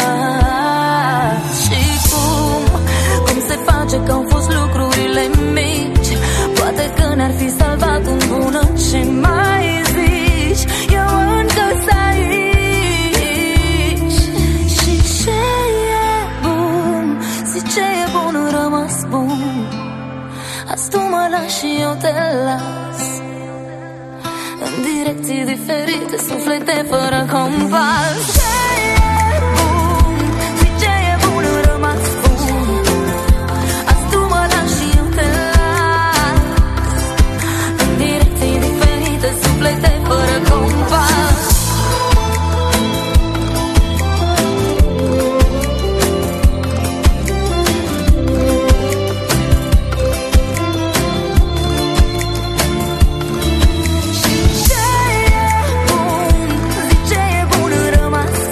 C: Și cum, cum se face că au fost lucrurile mici? Poate că ne-ar fi salvat în bună. Ce mai zici? Eu încă-s aici. Și ce e bun, zici ce e bun, rămas bun. Azi tu mă lași și eu te las, în direcții diferite, suflete fără compas. Ce e bun, zici ce e bun, rămas bun. Azi tu mă lași și eu te las, în direcții diferite, suflete fără compas. Și ce e bun, zici ce e bun, rămas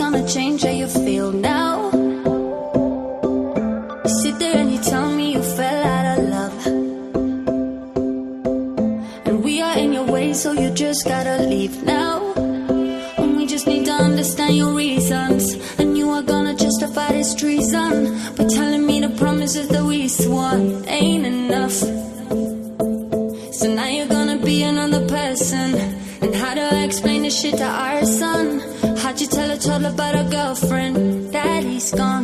A: gonna change how you feel now. You sit there and you tell me you fell out of love, and we are in your way, so you just gotta leave now. And we just need to understand your reasons, and you are gonna justify this treason by telling me the promises that we swore ain't enough. So now you're gonna be another person. And how do I explain this shit to our son? How'd you tell a toddler about a girlfriend? Daddy's gone.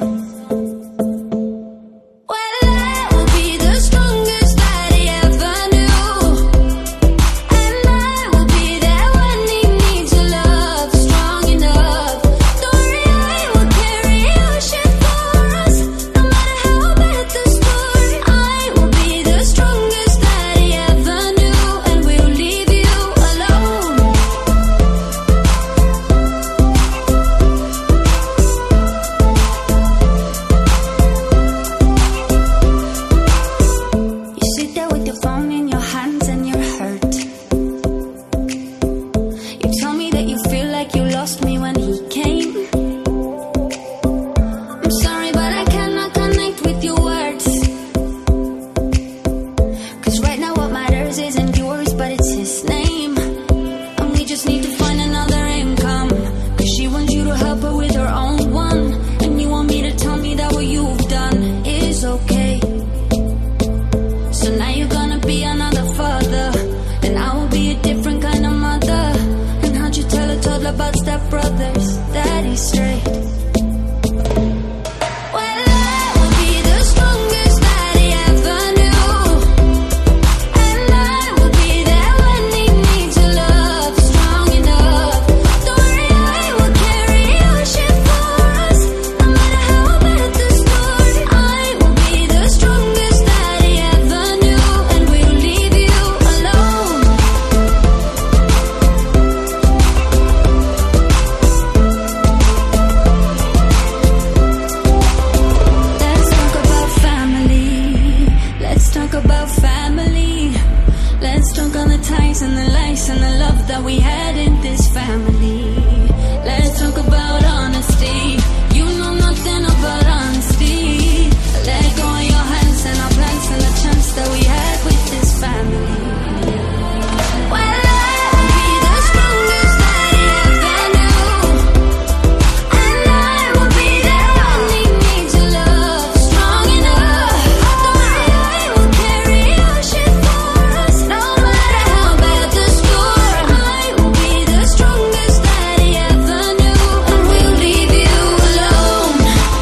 A: Well, I will be the strongest that he ever knew, and I will be there when he needs your love, strong enough. Don't worry, I will carry your shit for us, no matter how bad the story. I will be the strongest that he ever knew, and we'll leave you alone. You sit there with your phone in your hands and you're hurt. You tell me that you feel like you lost me when he came. I'm sorry, but I cannot connect with your words. Cause right now what matters isn't yours, but it's his name. And we just need to find another income, cause she wants you to help her with her own one. And you want me to tell me that what you've done is okay. So now you're gonna be another father, and I will be a different kind of mother. And how'd you tell a toddler about stepbrothers? Daddy's straight. Well, I will be the strongest that he ever knew, and I will be there when he needs your love, strong enough. Don't worry, I will carry your shit for us, no matter how bad the story. I will be the strongest that he ever knew, and we'll leave you alone. Let's talk about family. Let's talk about family. Let's talk on the ties and the lies and the love that we had in this family. Let's talk about honesty. You know nothing about honesty. Let go of your hands and our plans and the chance that we had with this family. Well, I will be the strongest that he ever knew, and I will be there when he needs your love, strong enough. Don't worry, I will carry your shit for us, no matter how bad the story. I will be the strongest that he ever knew, and we'll leave you alone.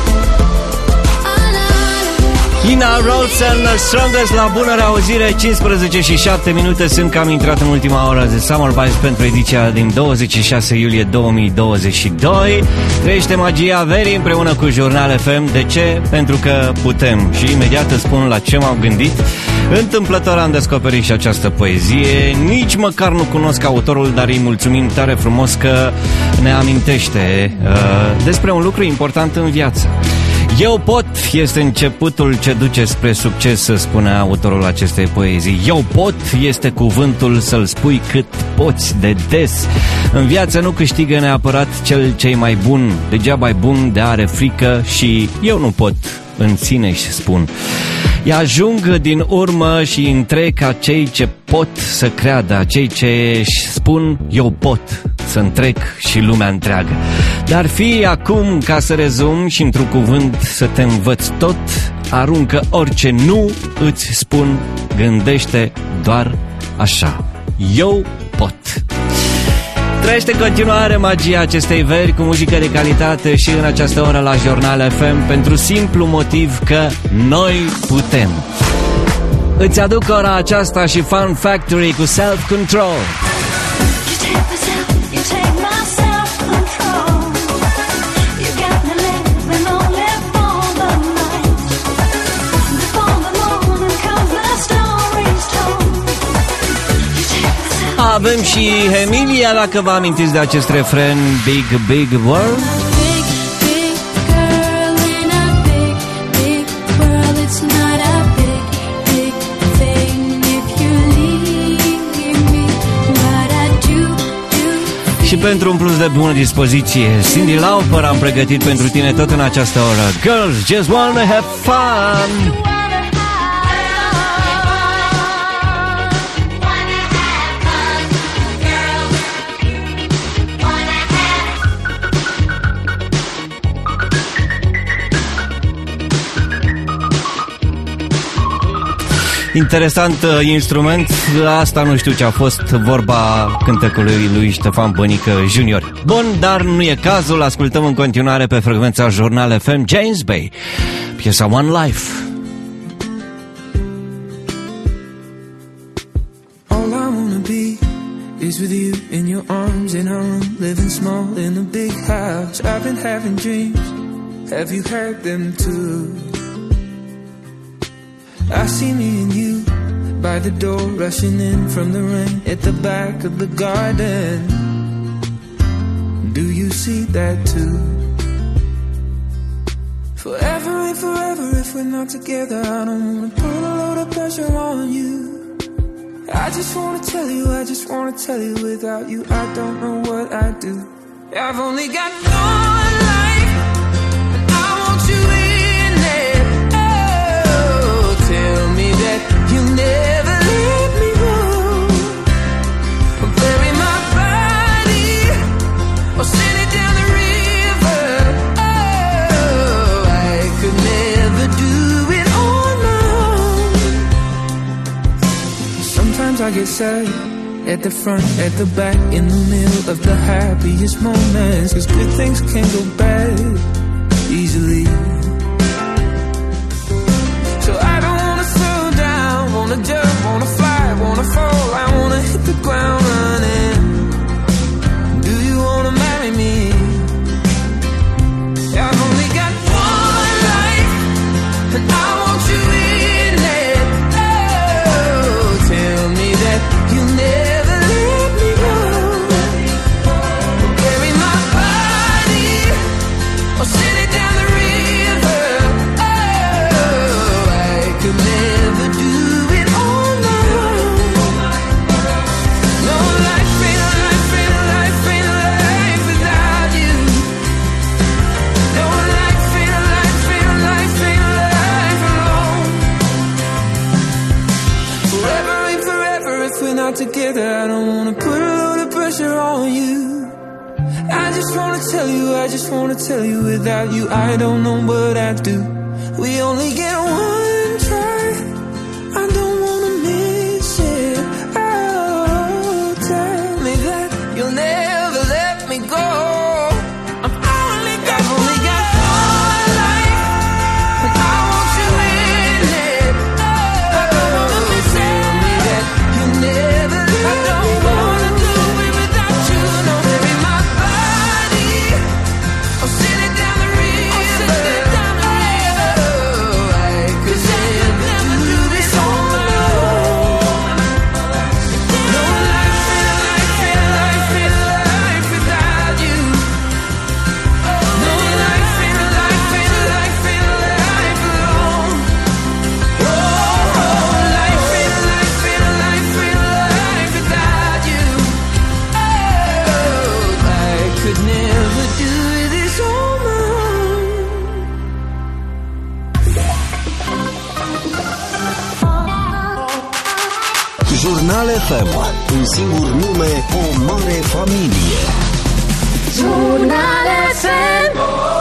A: Alone.
B: Ina Rolson, Strongest la bună reauzire, cincisprezece și șapte minute. Sunt că am intrat în ultima oră de Summer Vibes pentru ediția din douăzeci și șase iulie două mii douăzeci și doi. Trăiește magia verii împreună cu Jurnal F M. De ce? Pentru că putem. Și imediat îți spun la ce m-am gândit. Întâmplător am descoperit și această poezie. Nici măcar nu cunosc autorul, dar îi mulțumim tare frumos că ne amintește uh, despre un lucru important în viață. Eu pot este începutul ce duce spre succes, spunea autorul acestei poezii. Eu pot este cuvântul să-l spui cât poți de des. În viață nu câștigă neapărat cel ce-i mai bun, degeaba-i bun de are frică și eu nu pot în sine-și spun. Îi ajung din urmă și întreg ca cei ce pot să creadă, cei ce își spun eu pot să întrec și lumea întreagă. Dar fii acum, ca să rezum și într-un cuvânt să te învăț tot, aruncă orice nu îți spun, gândește doar așa. Eu pot. Trăiește în continuare magia acestei veri cu muzică de calitate și în această oră la Jurnal F M, pentru simplu motiv că noi putem. Îți aduc ora aceasta și Fun Factory cu Self Control. Avem și Emilia, dacă vă amintiți de acest refren, Big Big World. Și Și pentru un plus de bună dispoziție, Cyndi Lauper am pregătit pentru tine tot în această oră. Girls just wanna have fun. Interesant uh, instrument, asta nu știu ce a fost, vorba cântecului lui Ștefan Bănică Junior. Bun, dar nu e cazul, ascultăm în continuare pe frecvența Jurnal F M James Bay, piesa One Life.
F: All I wanna be is with you in your arms in our room, living small in a big house. I've been having dreams, have you heard them too? I see me and you by the door, rushing in from the rain at the back of the garden. Do you see that too? Forever and forever, if we're not together, I don't wanna put a load of pressure on you. I just wanna tell you, I just wanna tell you, without you I don't know what I'd do. I've only got one life, and I want you in it. Oh, tell me that you'll never let me go. Bury my body or send it down the river. Oh, I could never do it on my own. Sometimes I get sad, at the front, at the back, in the middle of the happiest moments, 'cause good things can go bad easily. So I don't wanna slow down, wanna jump, wanna fly, wanna fall, I wanna hit the ground running. Do you wanna marry me? I've only got one life, and I want you in it. Oh, tell me that you'll never let me go. Bury my body or send it down the river. Oh, I could never do it on my own. No life ain't a life, ain't a life, ain't a life without you. No life ain't a life, ain't a life, ain't a life alone. Forever and forever, if we're not together, I don't wanna put a load of pressure on you. I just wanna tell you, I just wanna tell you, without you I don't know what I'd do. We only get one try, I don't wanna miss it. Oh, tell me that you'll never let me go. I've only got, I've only got one life, and I want you in it. Oh, I don't wanna miss it. Tell me that you'll never let me go. I don't wanna do it without you. No, bury my body or send it down the river. Oh, I could never do this on my own. No life, ain't a life, ain't a life, ain't a life without you. No life, ain't a life, ain't a life, ain't a life alone. Oh, life ain't a life, ain't a life, ain't a life without you. Oh, I could never do this on my own.
I: Jurnal F M, un singur nume, o mare familie.
A: Jurnal F M.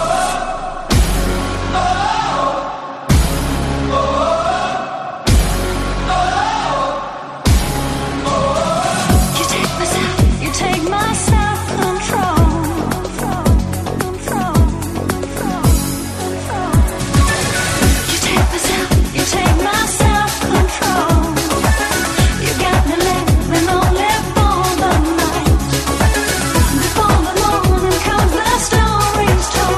C: You take my self, you take my self-control. Control, control, control. You take my self, you take my self-control. You got me living only for the night. Before the morning comes, the story's told.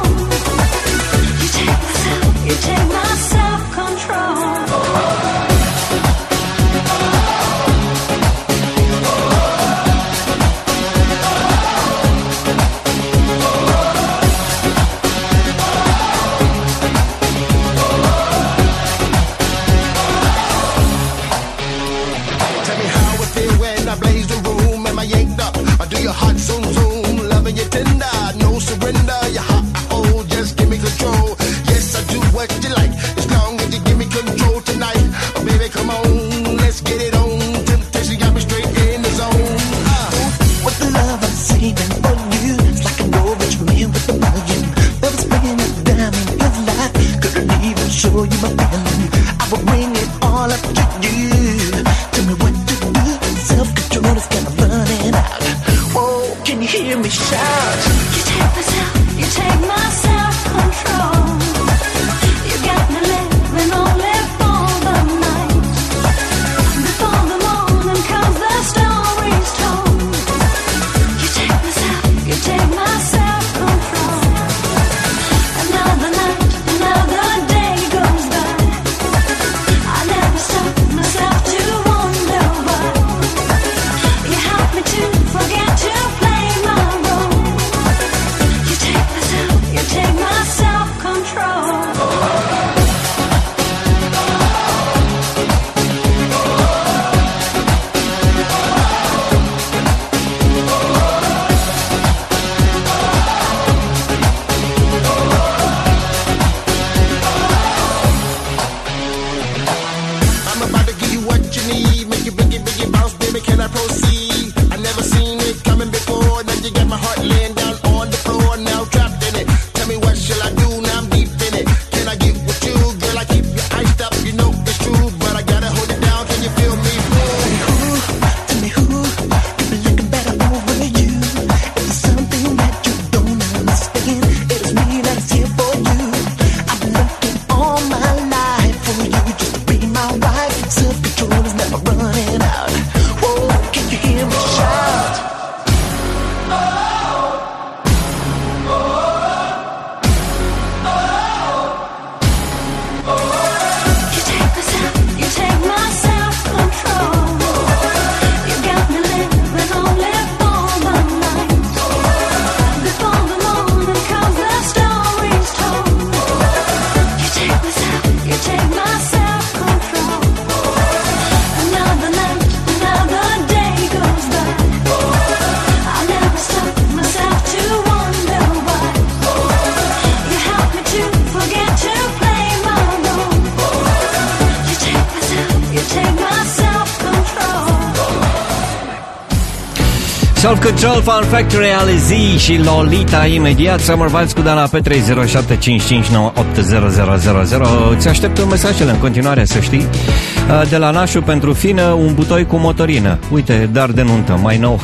B: Self Control, Fun Factory, Alizi și Lolita imediat. Summer Vibes cu Dana pe trei zero șapte cinci cinci nouă opt zero zero zero zero. Ți aștept mesajele în continuare, să știi. De la Nașu pentru fină, un butoi cu motorină. Uite, dar de nuntă, mai nou.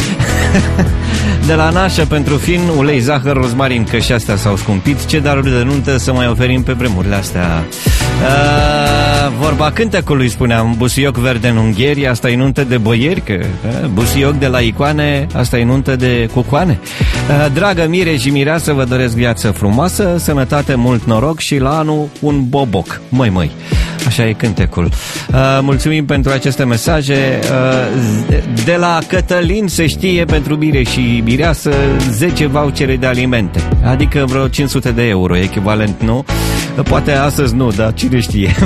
B: De la Nașă pentru fin, ulei, zahăr, rozmarin, că și astea s-au scumpit. Ce daruri de nuntă să mai oferim pe vremurile astea? Uh, vorba cântecului, spuneam, busuioc verde în ungheri, asta e nuntă de boieri, că uh, busuioc de la icoane, asta e nuntă de cucoane. Uh, dragă mire și mireasă, vă doresc viață frumoasă, sănătate, mult noroc și la anul un boboc. Măi, măi, așa e cântecul. Uh, mulțumim pentru aceste mesaje. Uh, de la Cătălin se știe pentru mire și mireasă zece vouchere de alimente, adică vreo cinci sute de euro, echivalent, nu? Poate astăzi nu, dar cine știe.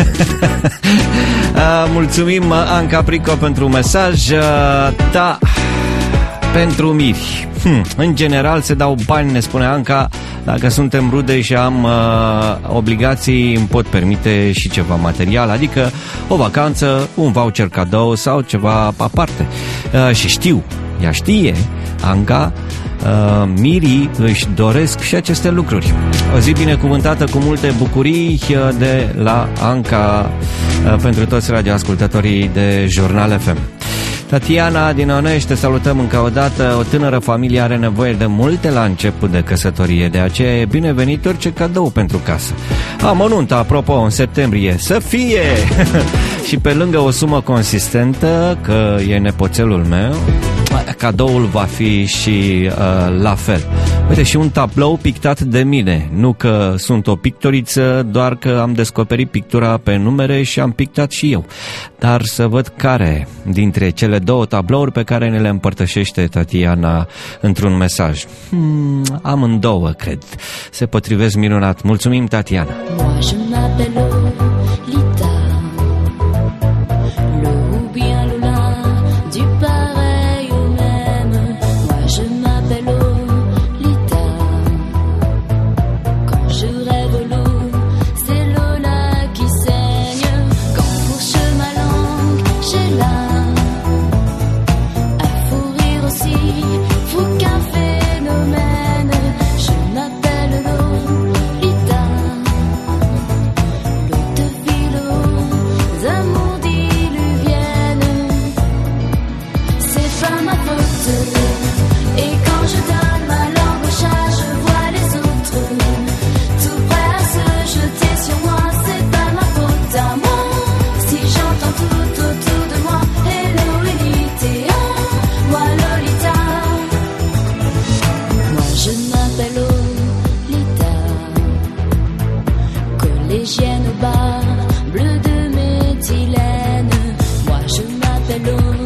B: Mulțumim, Anca Prico, pentru mesaj. Da, pentru miri. Hm, în general se dau bani, ne spune Anca. Dacă suntem rude și am uh, obligații, îmi pot permite și ceva material, adică o vacanță, un voucher cadou sau ceva aparte. Uh, și știu, ea știe, Anca, Uh, mirii își doresc și aceste lucruri. O zi binecuvântată cu multe bucurii de la Anca uh, pentru toți radioascultătorii de Jurnal F M. Tatiana din Onești, te salutăm încă o dată. O tânără familie are nevoie de multe la început de căsătorie, de aceea e binevenit orice cadou pentru casă. Am o nuntă, apropo, în septembrie. Să fie! Și pe lângă o sumă consistentă, că e nepoțelul meu, cadoul va fi și uh, la fel. Uite, și un tablou pictat de mine. Nu că sunt o pictoriță, doar că am descoperit pictura pe numere și am pictat și eu. Dar să văd care dintre cele două tablouri pe care ne le împărtășește Tatiana într-un mesaj. Hmm, amândouă, cred. Se potrivesc minunat. Mulțumim, Tatiana.
C: Moi, je m'appelle Lolita, le ou bien Lola, du pareil au même. Moi, je m'appelle Lolita. Quand je rêve l'eau, c'est Lola qui saigne. Quand fourche ma langue, j'ai là un fou rire aussi, fou qu'un phénomène. Je m'appelle Lolita. Et quand je donne ma langue au chat, je vois les autres tout prêts à se jeter sur moi. C'est pas ma faute à moi si j'entends tout autour de moi hello Lolita, moi Lolita. Moi je m'appelle Lolita, collégienne au bar, bleu de méthylène. Moi je m'appelle Lolita.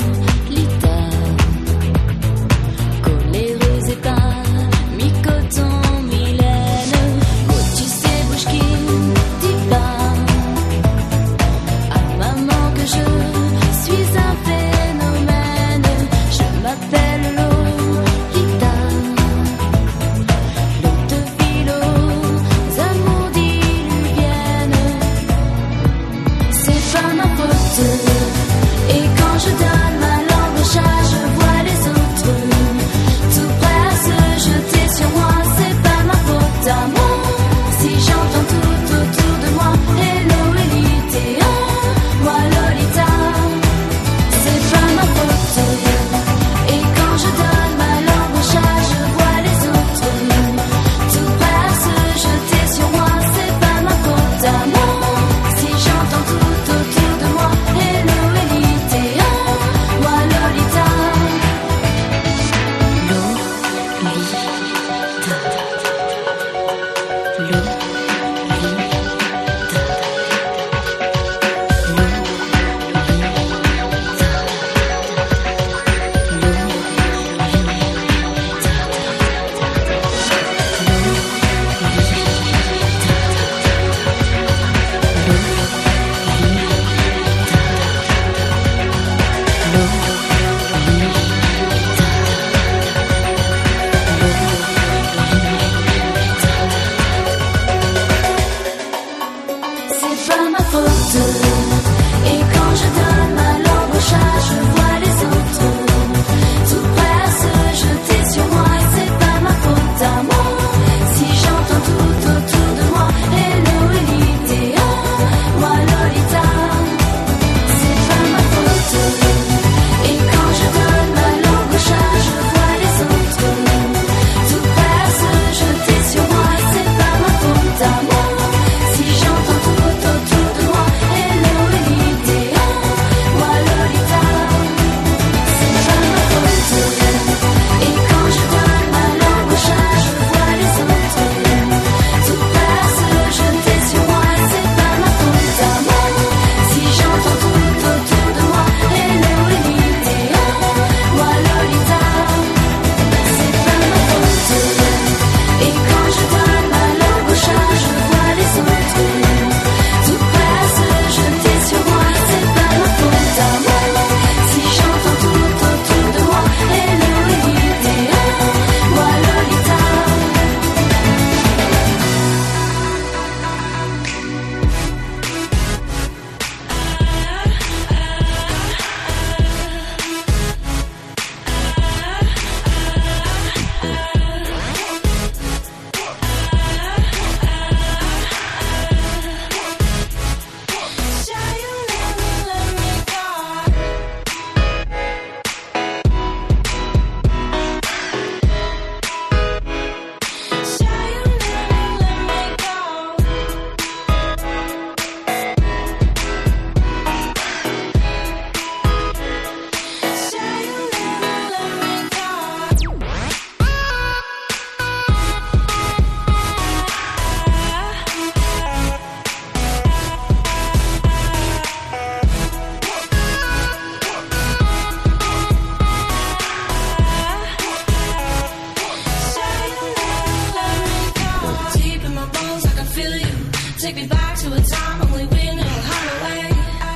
M: feel you. Take me back to a time only we knew how to wait.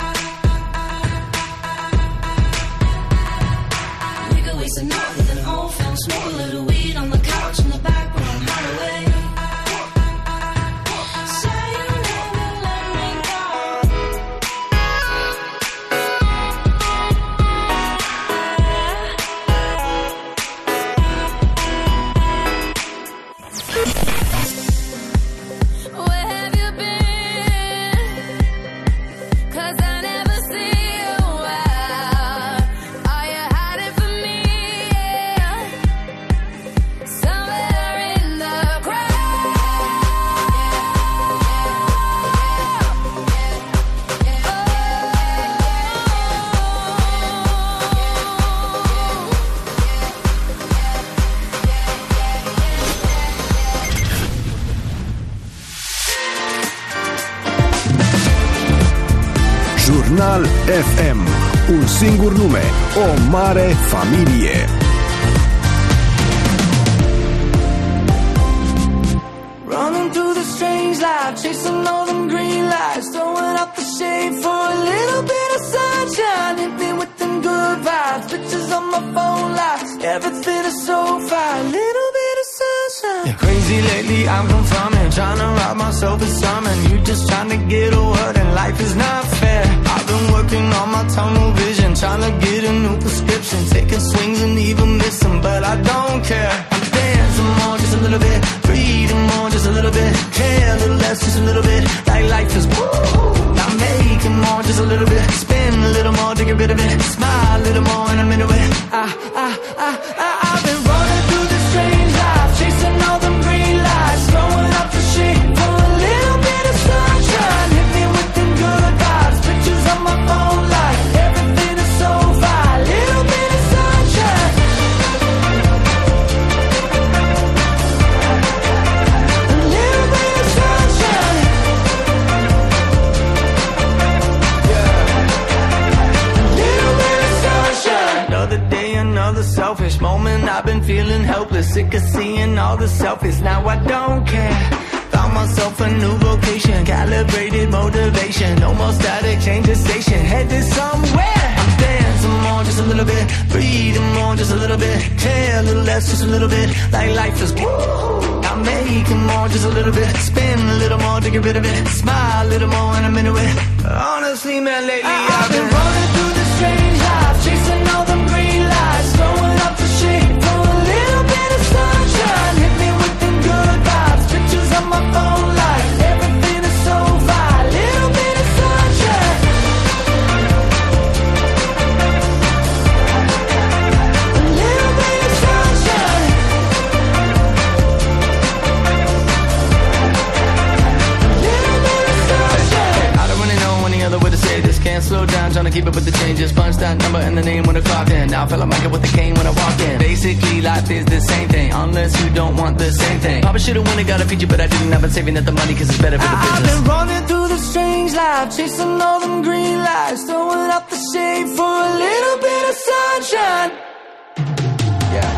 M: We could waste a night with an old film, smoke a little weed on the couch in the back room, how to wait.
I: Jurnal F M. Un singur nume, o mare familie.
F: Running through the strange life, chasing all them green lights, throwing up the shade for a little bit of sunshine. Hit me with them good vibes, pictures on my phone lights. Everything is so fine, little bit of sunshine. Yeah, crazy lately, I'm confirming, trying to rob myself of something. You just trying to get a word and life is not fair. I've been working on my tunnel vision, trying to get a new prescription, taking swings and even missing, but I don't care. I'm dancing more, just a little bit, breathing more, just a little bit, care a little less, just a little bit, like life is woo. I'm making more, just a little bit, spin a little more to get rid of it, smile a little more and I'm into it. I, I, I, I, I've been running through this strange life, chasing all them green lights, throwing up the shit for a little bit of sunshine. Hit me with them good vibes, pictures on my phone light, everything is so fine, little bit of sunshine. A little bit of sunshine. Yeah. A little bit of sunshine. Another day, another selfish moment. I've been feeling helpless, sick of seeing all the selfies. Now I don't care. Found myself a new vocation, calibrated motivation. No more static, change the station, headed somewhere. I'm dancing more, just a little bit, breathing more, just a little bit, care a little less, just a little bit, like life is woo. I'm making more, just a little bit, spin a little more to get rid of it, smile a little more and I'm into it. Honestly, man, lately I, I've been running through this strange life, chasing all them green lights, throwing up the shit for a little bit of sunshine. Hit me with them good vibes, pictures on my phone light, everything is so fine, little bit of sunshine. A little bit of sunshine. A little bit of sunshine. I don't really know any other way to say this. Can't slow down, trying to keep up with the changes. Punch that number and the name when I clocked in. Now I feel like Michael with the cane when I walk in. Basically, life is the same thing, unless you don't want the same thing. Probably should've won and got a feature, but I didn't. I've been saving up the money cause it's better for the business. I've been running through the strange life, chasing all them green lights, throwing up the shade for a little bit of sunshine. Yeah.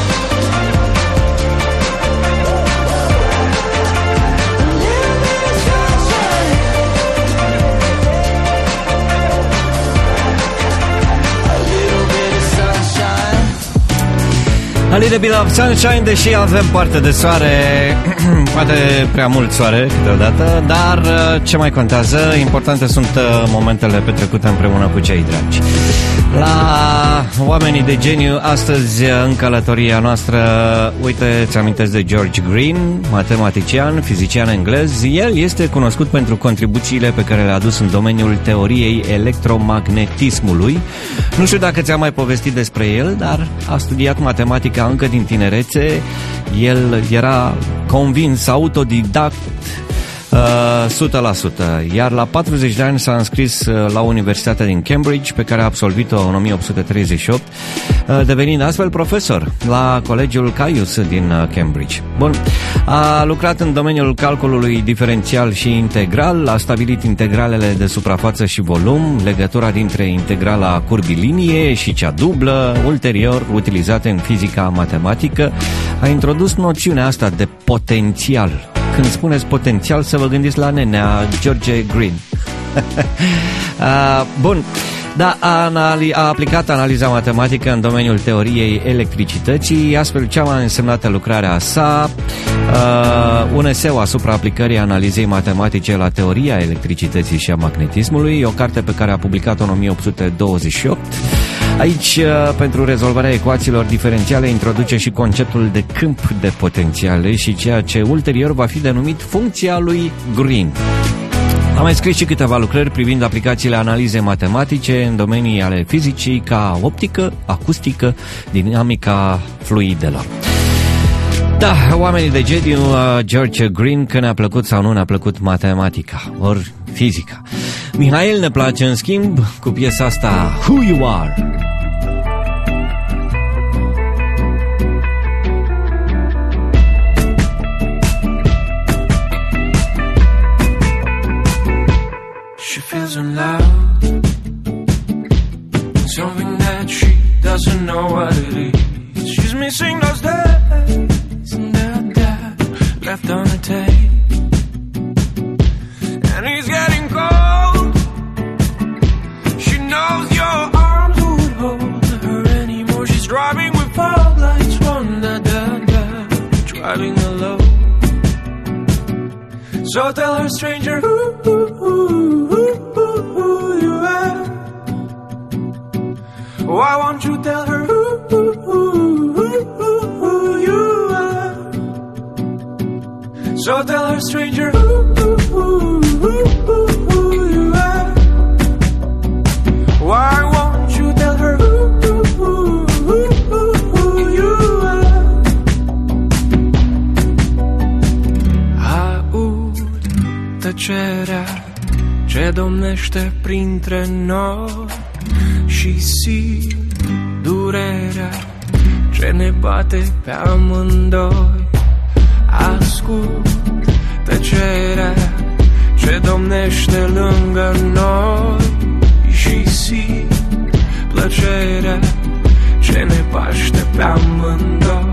B: A little bit of sunshine, deși avem parte de soare, poate prea mult soare câteodată, dar ce mai contează, importante sunt momentele petrecute împreună cu cei dragi. La Oamenii de Geniu, astăzi în călătoria noastră, uite, ți amintesc de George Green, matematician, fizician englez. El este cunoscut pentru contribuțiile pe care le-a adus în domeniul teoriei electromagnetismului. Nu știu dacă ți-am mai povestit despre el, dar a studiat matematica încă din tinerețe. El era convins, autodidact, o sută la sută, iar la patruzeci de ani s-a înscris la Universitatea din Cambridge, pe care a absolvit-o în o mie opt sute treizeci și opt, devenind astfel profesor la Colegiul Caius din Cambridge. Bun, a lucrat în domeniul calculului diferențial și integral, a stabilit integralele de suprafață și volum, legătura dintre integrala curbilinie și cea dublă, ulterior utilizate în fizica matematică, a introdus noțiunea asta de potențial, când spuneți potențial să vă gândiți la nenea George Green. uh, bun, da, a, anali- a aplicat analiza matematică în domeniul teoriei electricității, astfel cea mai însemnată lucrare a sa, uh, un eseu asupra aplicării analizei matematice la teoria electricității și a magnetismului, o carte pe care a publicat-o în o mie opt sute douăzeci și opt. Aici, pentru rezolvarea ecuațiilor diferențiale, introduce și conceptul de câmp de potențiale și ceea ce ulterior va fi denumit funcția lui Green. A mai scris și câteva lucrări privind aplicațiile analizei matematice în domenii ale fizicii, ca optică, acustică, dinamica fluidelor. Da, oamenii de geniu, George Green, că ne-a plăcut sau nu ne-a plăcut matematica, ori fizica. Mihail ne place, în schimb, cu piesa asta, Who You Are.
H: She feels in love, something that she doesn't know what it is. She's missing those days and that that left on the tape. And he's getting cold. She knows your arms would hold her anymore. She's driving with fog lights on, da da da, driving alone. So tell her, stranger, who, who, who, who, who, who you are. Why won't you tell her who, who, who, who, who, who you are? So tell her, stranger, who, who, who, who, who, who you are. Why won't you tell her who, who, who, who, who, who you are? Aud tăcerea ce domnește printre noi și simt durerea ce ne bate pe amândoi. Ascult tăcerea ce domnește lângă noi și simt plăcerea ce ne paște pe amândoi.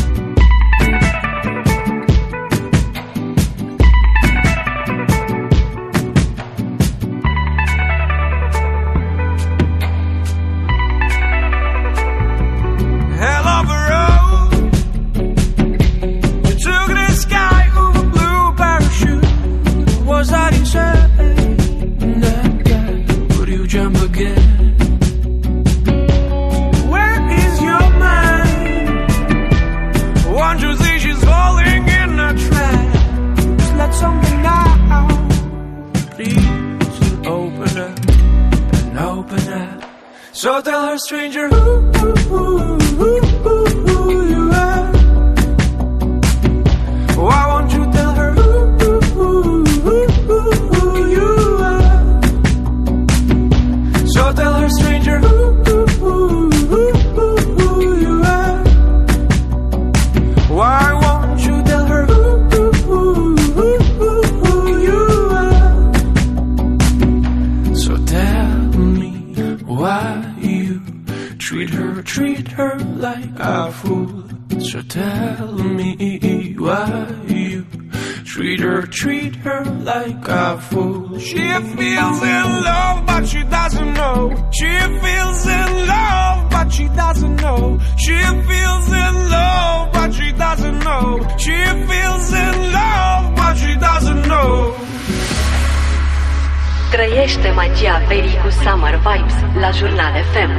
H: So tell her, stranger, who, who, who, who, who, who you are. Why won't you tell her who, who, who, who, who, who you are? So tell her, stranger, who, who, who, who, who, who you are. Why won't you tell her who, who, who, who, who, who you are? So tell me why treat her, treat her like a fool. So tell me why you treat her, treat her like a fool. She feels in love, but she doesn't know. She feels in love, but she doesn't know. She feels in love, but she doesn't know. She feels in love, but she doesn't know.
L: Trăiește magia verii cu Summer Vibes la Jurnal F M.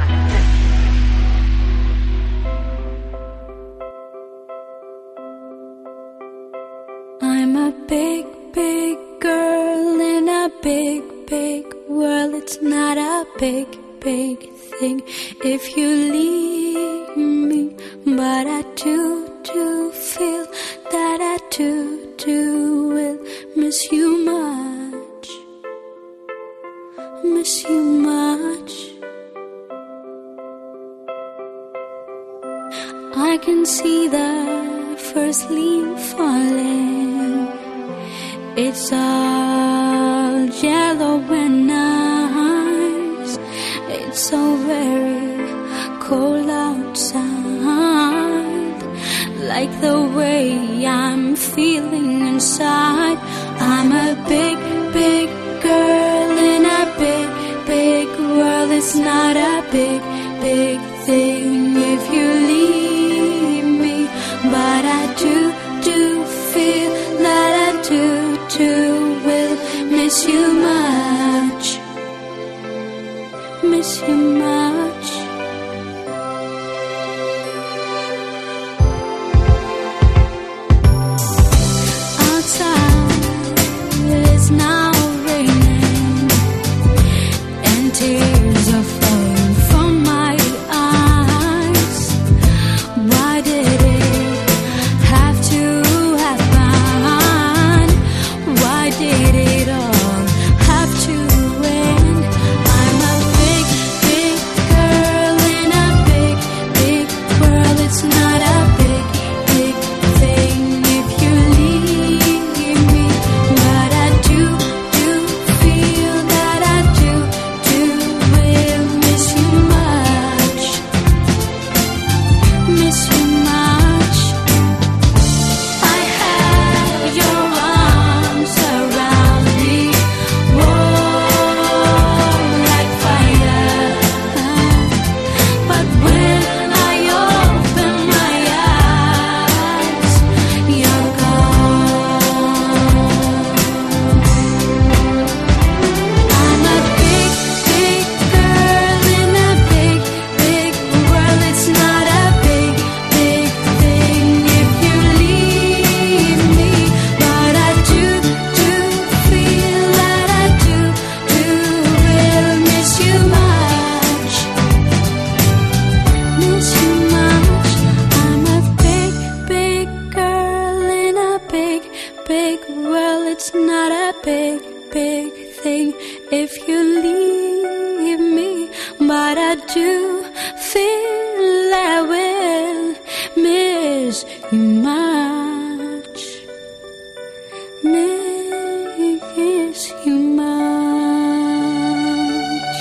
A: I'm a big, big girl in a big, big world. It's not a big, big thing if you leave me, but I do, do feel that I do, do will miss you much, miss you much. I can see the first leaf falling. It's all yellow and nice. It's so very cold outside. Like the way I'm feeling
M: inside. I'm a big, big girl in a big, big world. It's not a big, big thing if you leave me, but I do, do feel that I do, do will miss you much, miss you much. Outside it's now raining and tears are falling from my eyes. Why did it have to happen? Why did it all have to end? I'm a big, big girl in a big, big world. It's not a big, big thing if you leave me, but I do, do feel that I do, do will miss you much, miss you much. I have your arms around me, warm like fire, but when I open my eyes, you're gone. I'm a big, big girl in a big, big world. It's not a big, big thing if you leave me, but I do, do feel that I do, do will miss you much, miss you much. I'm a big, big girl in a big, big world. It's not a big, big thing if you leave me, but I do feel I will miss you much, miss you much.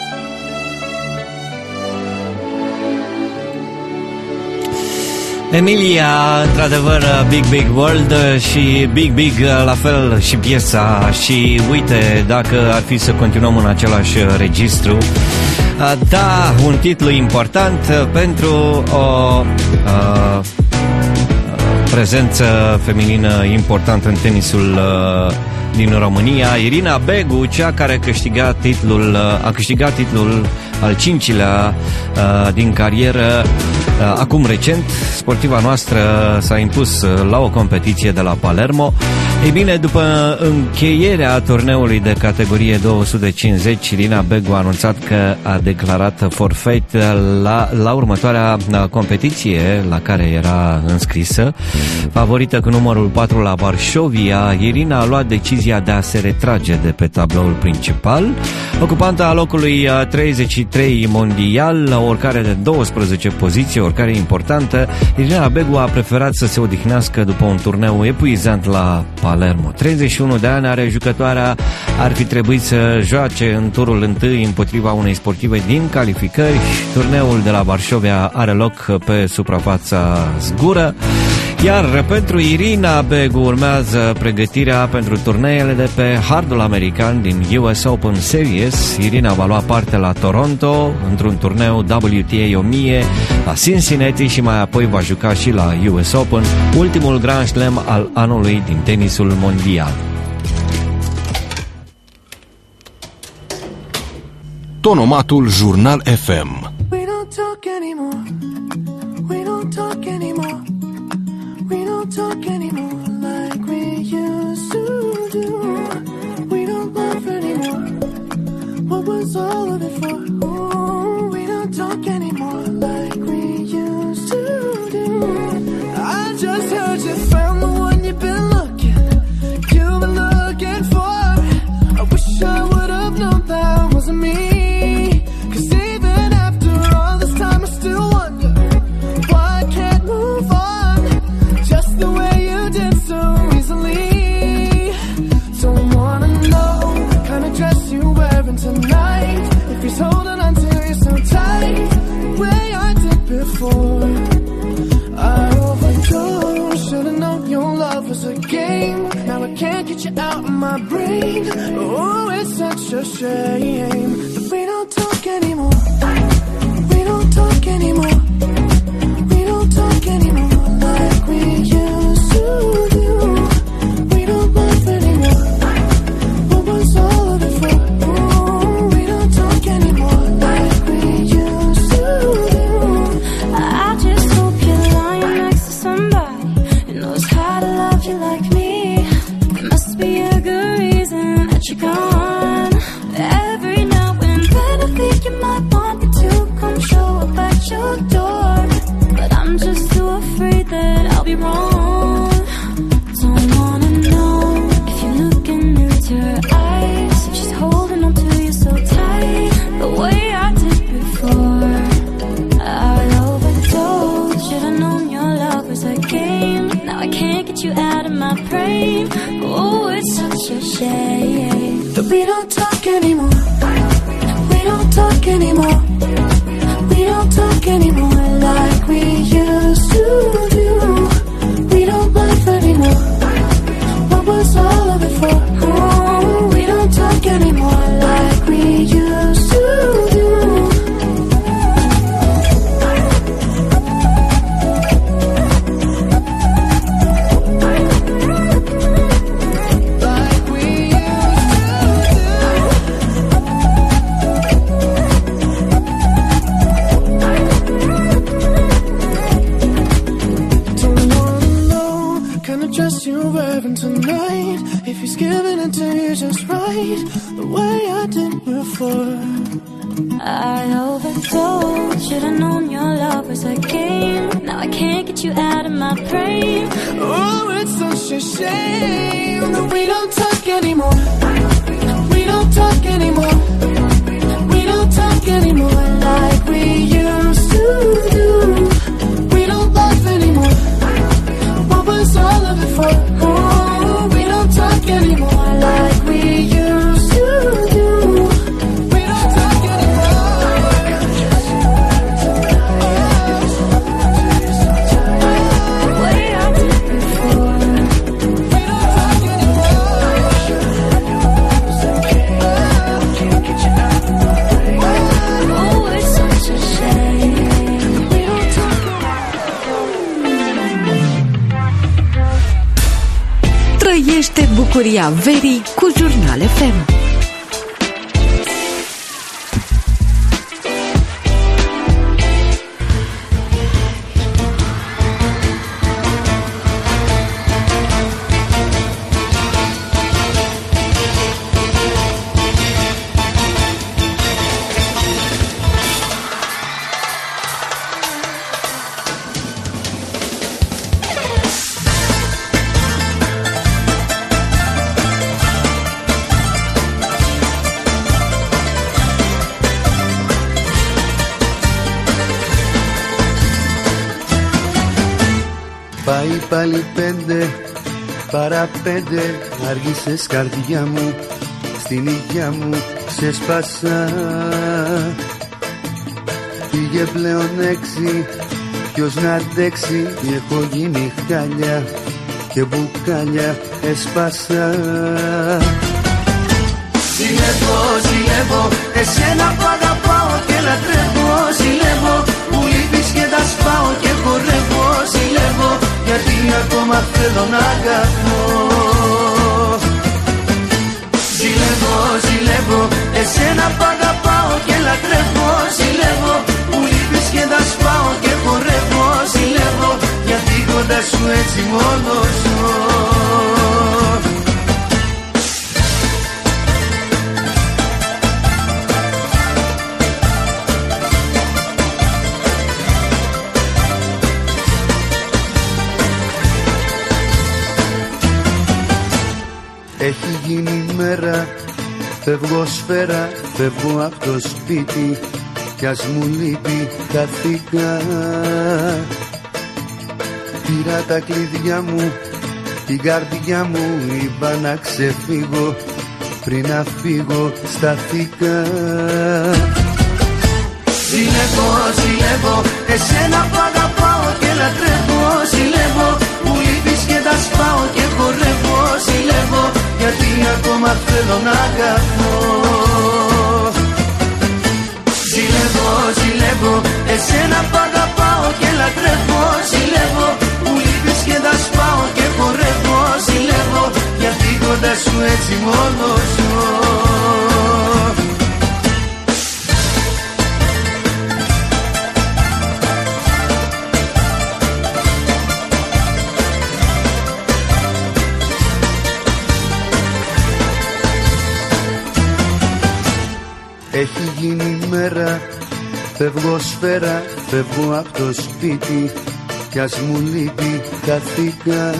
B: Emilia, într-adevăr, Big Big World și Big Big la fel și piesa. Și uite, dacă ar fi să continuăm în același registru, da, un titlu important pentru o uh, prezență feminină importantă în tenisul uh, din România, Irina Begu, cea care a câștigat titlul, uh, a câștigat titlul al cincilea uh, din carieră. Uh, acum recent, sportiva noastră s-a impus uh, la o competiție de la Palermo. Ei bine, după încheierea turneului de categorie două sute cincizeci, Irina Begu a anunțat că a declarat forfeit la, la următoarea competiție la care era înscrisă. Favorită cu numărul patru la Varșovia, Irina a luat decizia de a se retrage de pe tabloul principal. Ocupanta a locului treizeci și trei mondial, la o urcare de douăsprezece poziții, o urcare importantă, Irina Begu a preferat să se odihnească după un turneu epuizant la Palermo. treizeci și unu de ani are jucătoarea, ar fi trebuit să joace în turul întâi împotriva unei sportive din calificări. Turneul de la Varșovia are loc pe suprafața zgură. Iar pentru Irina Begu urmează pregătirea pentru turneele de pe hardul american din U S Open Series. Irina va lua parte la Toronto într-un turneu W T A o mie, la Cincinnati și mai apoi va juca și la U S Open, ultimul Grand Slam al anului din tenisul mondial.
I: Tonomatul Jurnal F M.
F: We don't talk anymore. We don't talk anymore. We don't talk anymore like we used to do. We don't laugh anymore. What was all of it for? Ooh, we don't talk anymore like we used to do. I just heard you found the one you've been looking, you've been looking for. I wish I would have known that wasn't me. 'Cause even after all this time I still wonder can't get you out of my brain. Oh, it's such a shame that we don't talk anymore. We don't talk anymore. We don't talk anymore like we used to do. We don't laugh anymore. What was all of it for? Oh, we don't talk anymore like we used to do.
M: I just hope you're lying next to somebody who knows how to love you like me. There must be a good reason that you're gone. Every now and then I think you might want me to come show up at your door, but I'm just too afraid that I'll be wrong. Don't wanna know if you're looking into her eyes, if she's holding on to you so tight, the way I did before. I overdosed. Should've known your love was a game. Now I can't get you out of my brain. Oh, it's such a shame
F: that we don't talk anymore. We don't talk anymore. We don't talk anymore like we used to do. We don't laugh anymore. What was all of it for? Oh, we don't talk anymore like we used to do. Tonight, if he's giving it to you just right, the way I did before.
M: I overdosed. Should've known your love was a game. Now I can't get you out of my brain.
F: Oh, it's such a shame that we don't talk anymore. We don't talk anymore. We don't talk anymore like we used to do. We don't laugh anymore. What was all of it for? Oh, we don't talk anymore like we used to do. We don't talk anymore. The way I did before. We don't talk anymore. Can't get you out of my brain.
M: Oh, it's such a shame.
F: We don't talk
G: Trăiește bucuria verii cu Jurnal F M.
N: Πάει πάλι πέντε παρά πέντε, άργησες καρδιά μου, στην υγειά μου σε σπάσα. Πήγε πλέον έξι, ποιος να αντέξει, έχω γίνει χάλια και μπουκάλια έσπασα.
D: Ζηλεύω, ζηλεύω, εσένα που αγαπάω και λατρεύω. Ζηλεύω, που λείπεις και τα σπάω και χορεύω. Ζηλεύω, γιατί ακόμα θέλω να αγαπώ. Ζηλεύω, ζηλεύω, εσένα που αγαπάω και λατρεύω. Ζηλεύω, που λείπεις και τα σπάω και χορεύω. Ζηλεύω, γιατί κοντά σου έτσι μόνο ζω.
N: Έχει γίνει μέρα, φεύγω σφαίρα, φεύγω από το σπίτι κι ας μου λείπει χαθήκα. Πήρα τα κλειδιά μου, την καρδιά μου, είπα να ξεφύγω, πριν να φύγω σταθήκα.
D: Ζηλεύω, ζηλεύω, εσένα που αγαπάω και λατρεύω. Ζηλεύω, που λείπεις και τα σπάω και χορεύω. Ζηλεύω,
N: ακόμα θέλω να αγαπώ. Ζηλεύω, ζηλεύω, εσένα π' αγαπάω και λατρεύω. Ζηλεύω, μου λείπεις και τα σπάω και χορεύω. Ζηλεύω, γιατί κοντά σου έτσι μόνο ζω. Έχει γίνει μέρα, φεύγω σφαίρα, φεύγω από το σπίτι κι ας μου λείπει χαθήκα.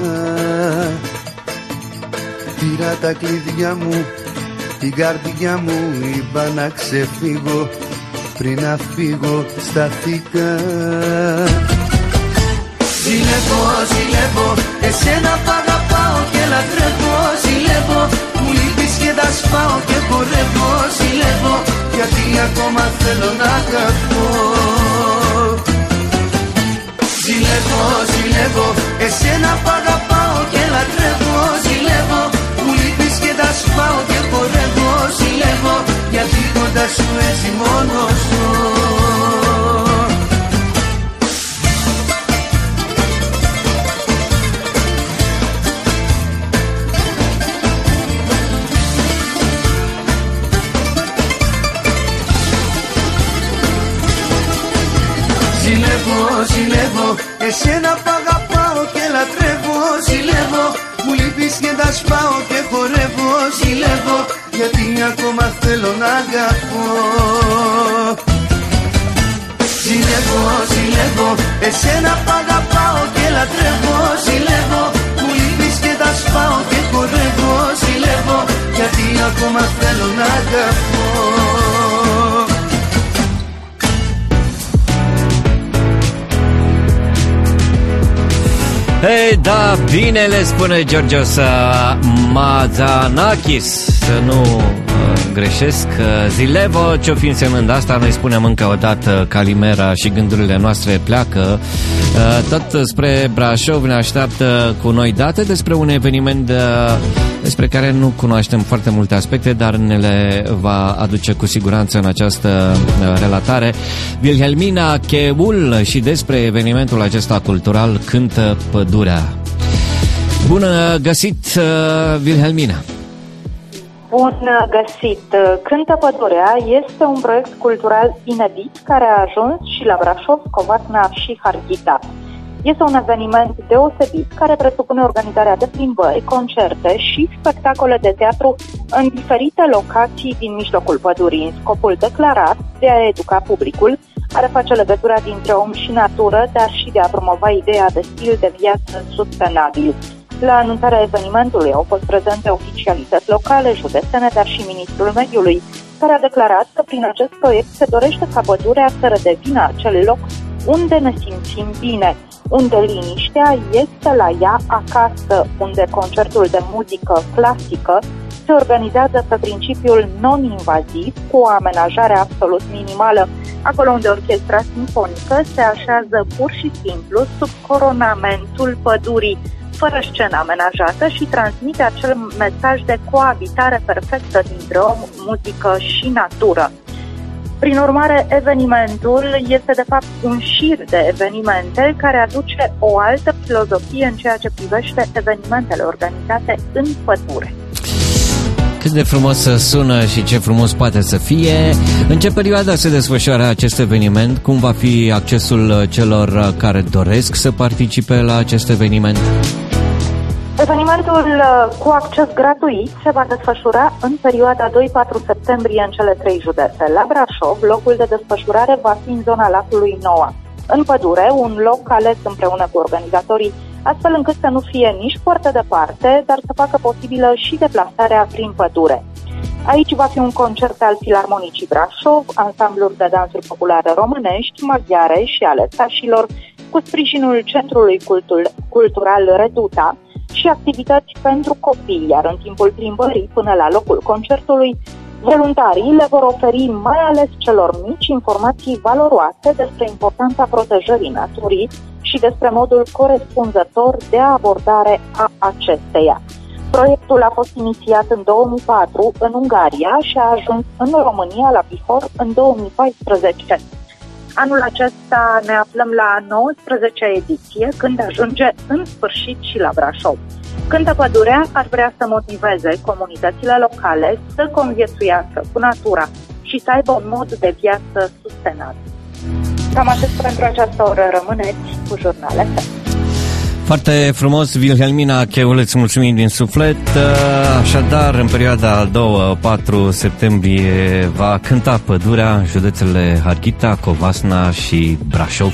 N: Πήρα τα κλειδιά μου, την καρδιά μου, είπα να ξεφύγω, πριν να φύγω σταθήκα. Ζηλεύω, ζηλεύω, εσένα π' αγαπάω και λατρεύω. Ζηλεύω, μου λείπεις και τα σπάω και χορεύω. Ζηλεύω, γιατί ακόμα θέλω να αγαπώ. Ζηλεύω, ζηλεύω, εσένα π' αγαπάω και λατρεύω. Ζηλεύω, μου λείπεις και τα σπάω και χορεύω. Ζηλεύω, γιατί κοντά σου έτσι μόνο ζω. Ζηλεύω, ζηλεύω, εσένα π' αγαπάω και λατρεύω. Ζηλεύω, μου λείπεις και τα σπάω και χορεύω. Ζηλεύω, γιατί ακόμα θέλω να αγαπώ. Ζηλεύω, ζηλεύω, εσένα π' αγαπάω και λατρεύω. Ζηλεύω, μου λείπεις και τα σπάω και χορεύω. Ζηλεύω, γιατί ακόμα θέλω να αγαπώ.
B: Ei, da, bine le spune Georgios Mazanakis, să nu uh, greșesc. Zilevo, ce-o fi însemnând asta, noi spunem încă o dată Calimera și gândurile noastre pleacă. Uh, tot spre Brașov ne așteaptă cu noi date despre un eveniment uh, despre care nu cunoaștem foarte multe aspecte, dar ne le va aduce cu siguranță în această uh, relatare Wilhelmina Cheul și despre evenimentul acesta cultural Cântă Pădurea. Bună găsit, uh, Wilhelmina!
K: Bun găsit! Cântă Pădurea este un proiect cultural inedit care a ajuns și la Brașov, Covasna și Harghita. Este un eveniment deosebit care presupune organizarea de plimbări, concerte și spectacole de teatru în diferite locații din mijlocul pădurii, în scopul declarat de a educa publicul, a reface legătura dintre om și natură, dar și de a promova ideea de stil de viață sustenabil. La anunțarea evenimentului au fost prezente oficialități locale, județene, dar și ministrul mediului, care a declarat că prin acest proiect se dorește ca pădurea să redevină acel loc unde ne simțim bine, unde liniștea este la ea acasă, unde concertul de muzică clasică se organizează pe principiul non-invaziv, cu o amenajare absolut minimală, acolo unde orchestra simfonică se așează pur și simplu sub coronamentul pădurii, fără scenă amenajată, și transmite acel mesaj de coabitare perfectă dintre om, muzică și natură. Prin urmare, evenimentul este de fapt un șir de evenimente care aduce o altă filozofie în ceea ce privește evenimentele organizate în pădure.
B: Cât de frumos sună și ce frumos poate să fie. În ce perioadă se desfășoară acest eveniment? Cum va fi accesul celor care doresc să participe la acest eveniment?
K: Evenimentul cu acces gratuit se va desfășura în perioada doi-patru septembrie în cele trei județe. La Brașov, locul de desfășurare va fi în zona Lacului Noua. În pădure, un loc ales împreună cu organizatorii, astfel încât să nu fie nici foarte departe, dar să facă posibilă și deplasarea prin pădure. Aici va fi un concert al Filarmonicii Brașov, ansambluri de dansuri populare românești, maghiare și ale sașilor, cu sprijinul Centrului Cultul- Cultural Reduta, și activități pentru copii, iar în timpul plimbării până la locul concertului, voluntarii le vor oferi mai ales celor mici informații valoroase despre importanța protejării naturii și despre modul corespunzător de abordare a acesteia. Proiectul a fost inițiat în două mii patru în Ungaria și a ajuns în România la Bihor în două mii paisprezece. Anul acesta ne aflăm la a nouăsprezecea ediție, când ajunge în sfârșit și la Brașov. Cântă Pădurea ar vrea să motiveze comunitățile locale să conviețuiască cu natura și să aibă un mod de viață sustenabil. Cam atât pentru această oră. Rămâneți cu Jurnal F M.
B: Foarte frumos, Wilhelmina Cheu, îți mulțumim din suflet. Așadar, în perioada doi patru septembrie va cânta Pădurea, județele Harghita, Covasna și Brașov.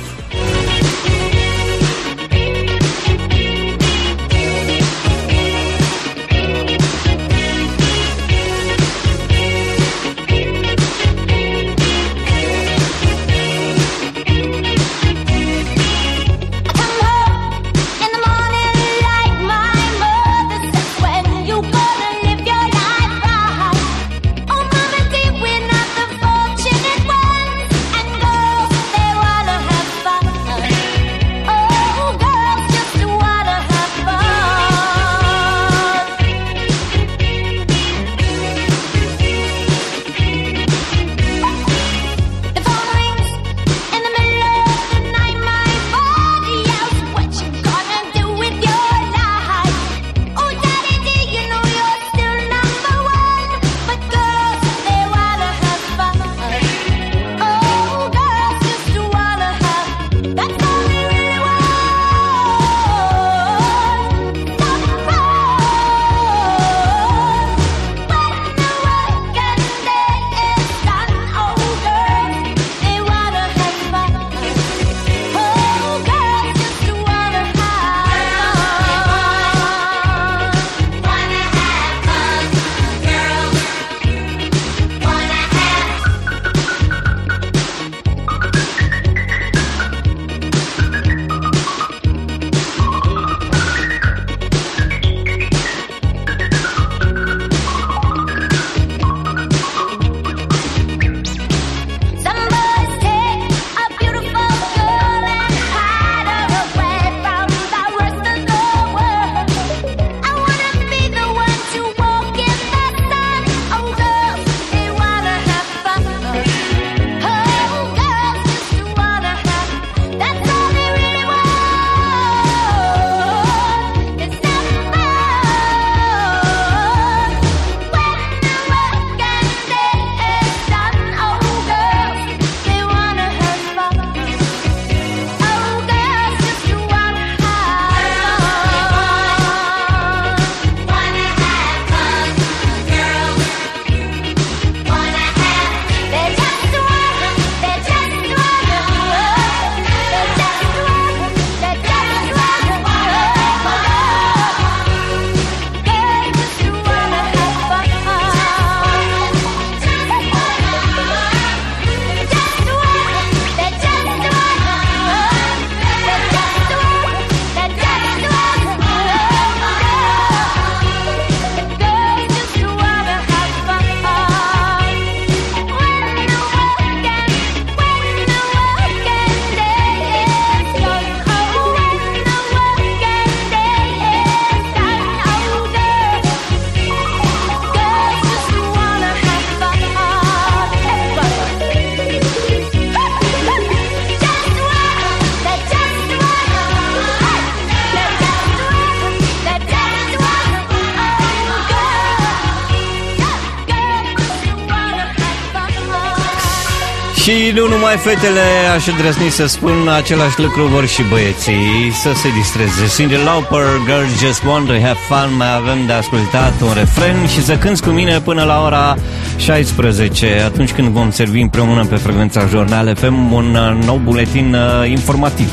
B: Și nu numai fetele, aș îndrăzni să spun, același lucru vor și băieții, să se distreze. Cyndi Lauper, Girls Just Want to Have Fun. Mai avem de ascultat un refren și să cânți cu mine până la ora șaisprezece, atunci când vom servi împreună pe frecvența Jurnal F M un nou buletin uh, informativ.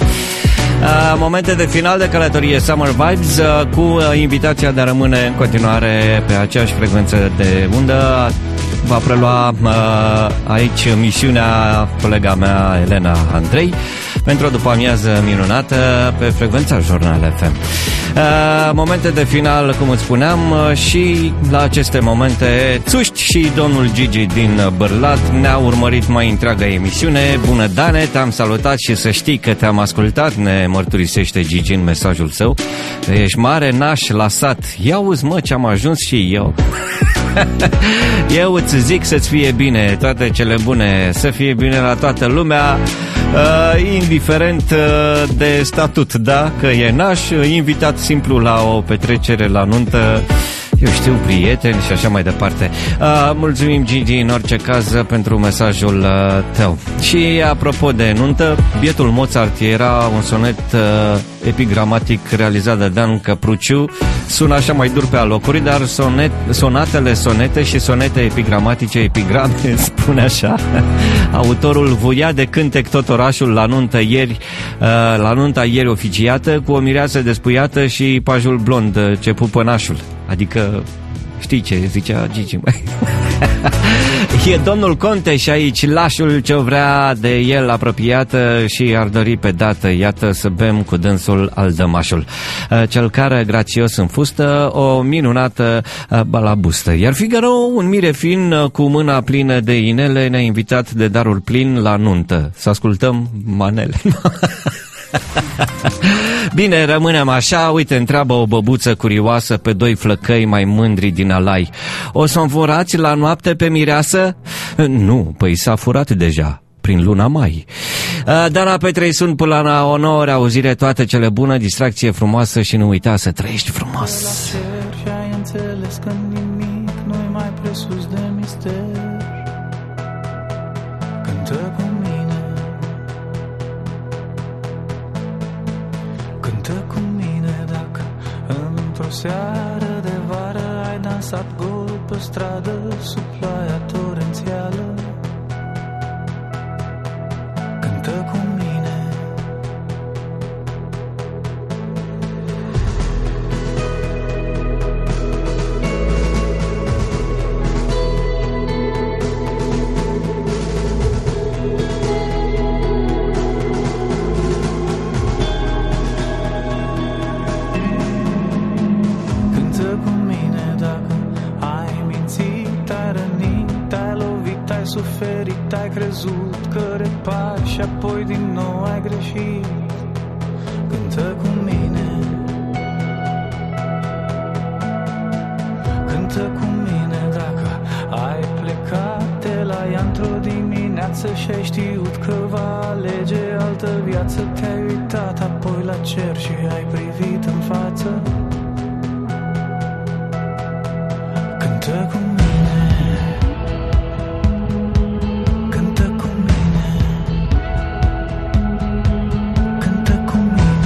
B: Uh, momente de final de călătorie Summer Vibes, uh, cu uh, invitația de a rămâne în continuare pe aceeași frecvență de undă va prelua uh, aici misiunea colega mea Elena Andrei pentru o după-amiază minunată pe frecvența Jurnal F M. Uh, momente de final, cum îți spuneam, uh, și la aceste momente Țuști și domnul Gigi din Bârlat ne-a urmărit mai întreaga emisiune. Bună, Dane, te-am salutat și să știi că te-am ascultat, ne mărturisește Gigi în mesajul său. Ești mare naș la sat. Ia uzi, mă, ce-am ajuns și eu. Eu îți zic să-ți fie bine, toate cele bune, să fie bine la toată lumea, uh, indiferent uh, de statut, da? Că e naș, invitat simplu la o petrecere, la nuntă, eu știu, prieteni și așa mai departe. Uh, mulțumim, Gigi, în orice caz, pentru mesajul uh, tău. Și apropo de nuntă, bietul Mozart era un sonet uh, epigramatic realizat de Dan Căpruciu. Sună așa mai dur pe alocuri, dar sonet, sonatele, sonete și sonete epigramatice, epigrame, spune așa. Autorul voia de cântec tot orașul la nuntă ieri, uh, la nunta ieri oficiată, cu o mireasă despuiată și pajul blond ce pupă nașul. Adică, știi ce zicea Gigi, mai. E domnul Conte și aici lașul ce vrea de el apropiată și ar dori pe dată, iată să bem cu dânsul al dămașul. Cel care grațios în fustă, o minunată balabustă. Iar Figaro, un mire fin cu mâna plină de inele, ne-a invitat de darul plin la nuntă. Să ascultăm manele. Bine, rămânem așa. Uite, întreabă o băbuță curioasă pe doi flăcăi mai mândri din Alai: o să înfurați la noapte pe mireasă? Nu, păi s-a furat deja prin luna mai. Dana Petrei sunt până la o nouă reauzire, toate cele bune, distracție frumoasă și nu uita să trăiești frumos.
O: Și ai înțeles că nimic nu-i mai presus de mister. Cântă cu mine, cântă cu mine dacă într-o seară de vară ai dansat gol pe stradă sub ploaia torențială. Cântă cu mine, cântă cu mine dacă ai mințit, ai rănit, ai lovit, ai suferit, ai crezut că repari și apoi din nou ai greșit. Cântă cu mine, cântă cu mine dacă ai plecat de la ea într-o dimineață și ai știut că va alege altă viață. Te-ai uitat apoi la cer și ai privit în față. Cântă cu mine, cântă cu mine, cântă cu mine,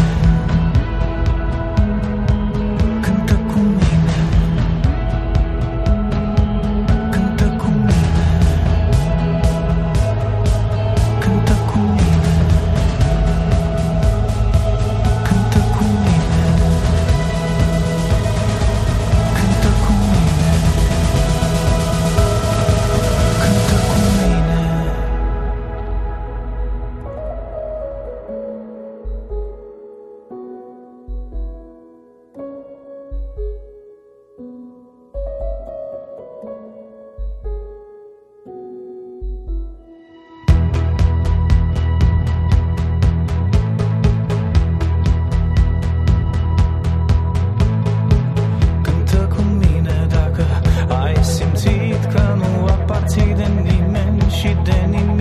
O: cântă cu mine, cântă cu mine, cântă cu mine, cântă cu mine, cântă cu mine. Cântă cu mine dacă ai simțit că nu aparții de nimeni și de nimic.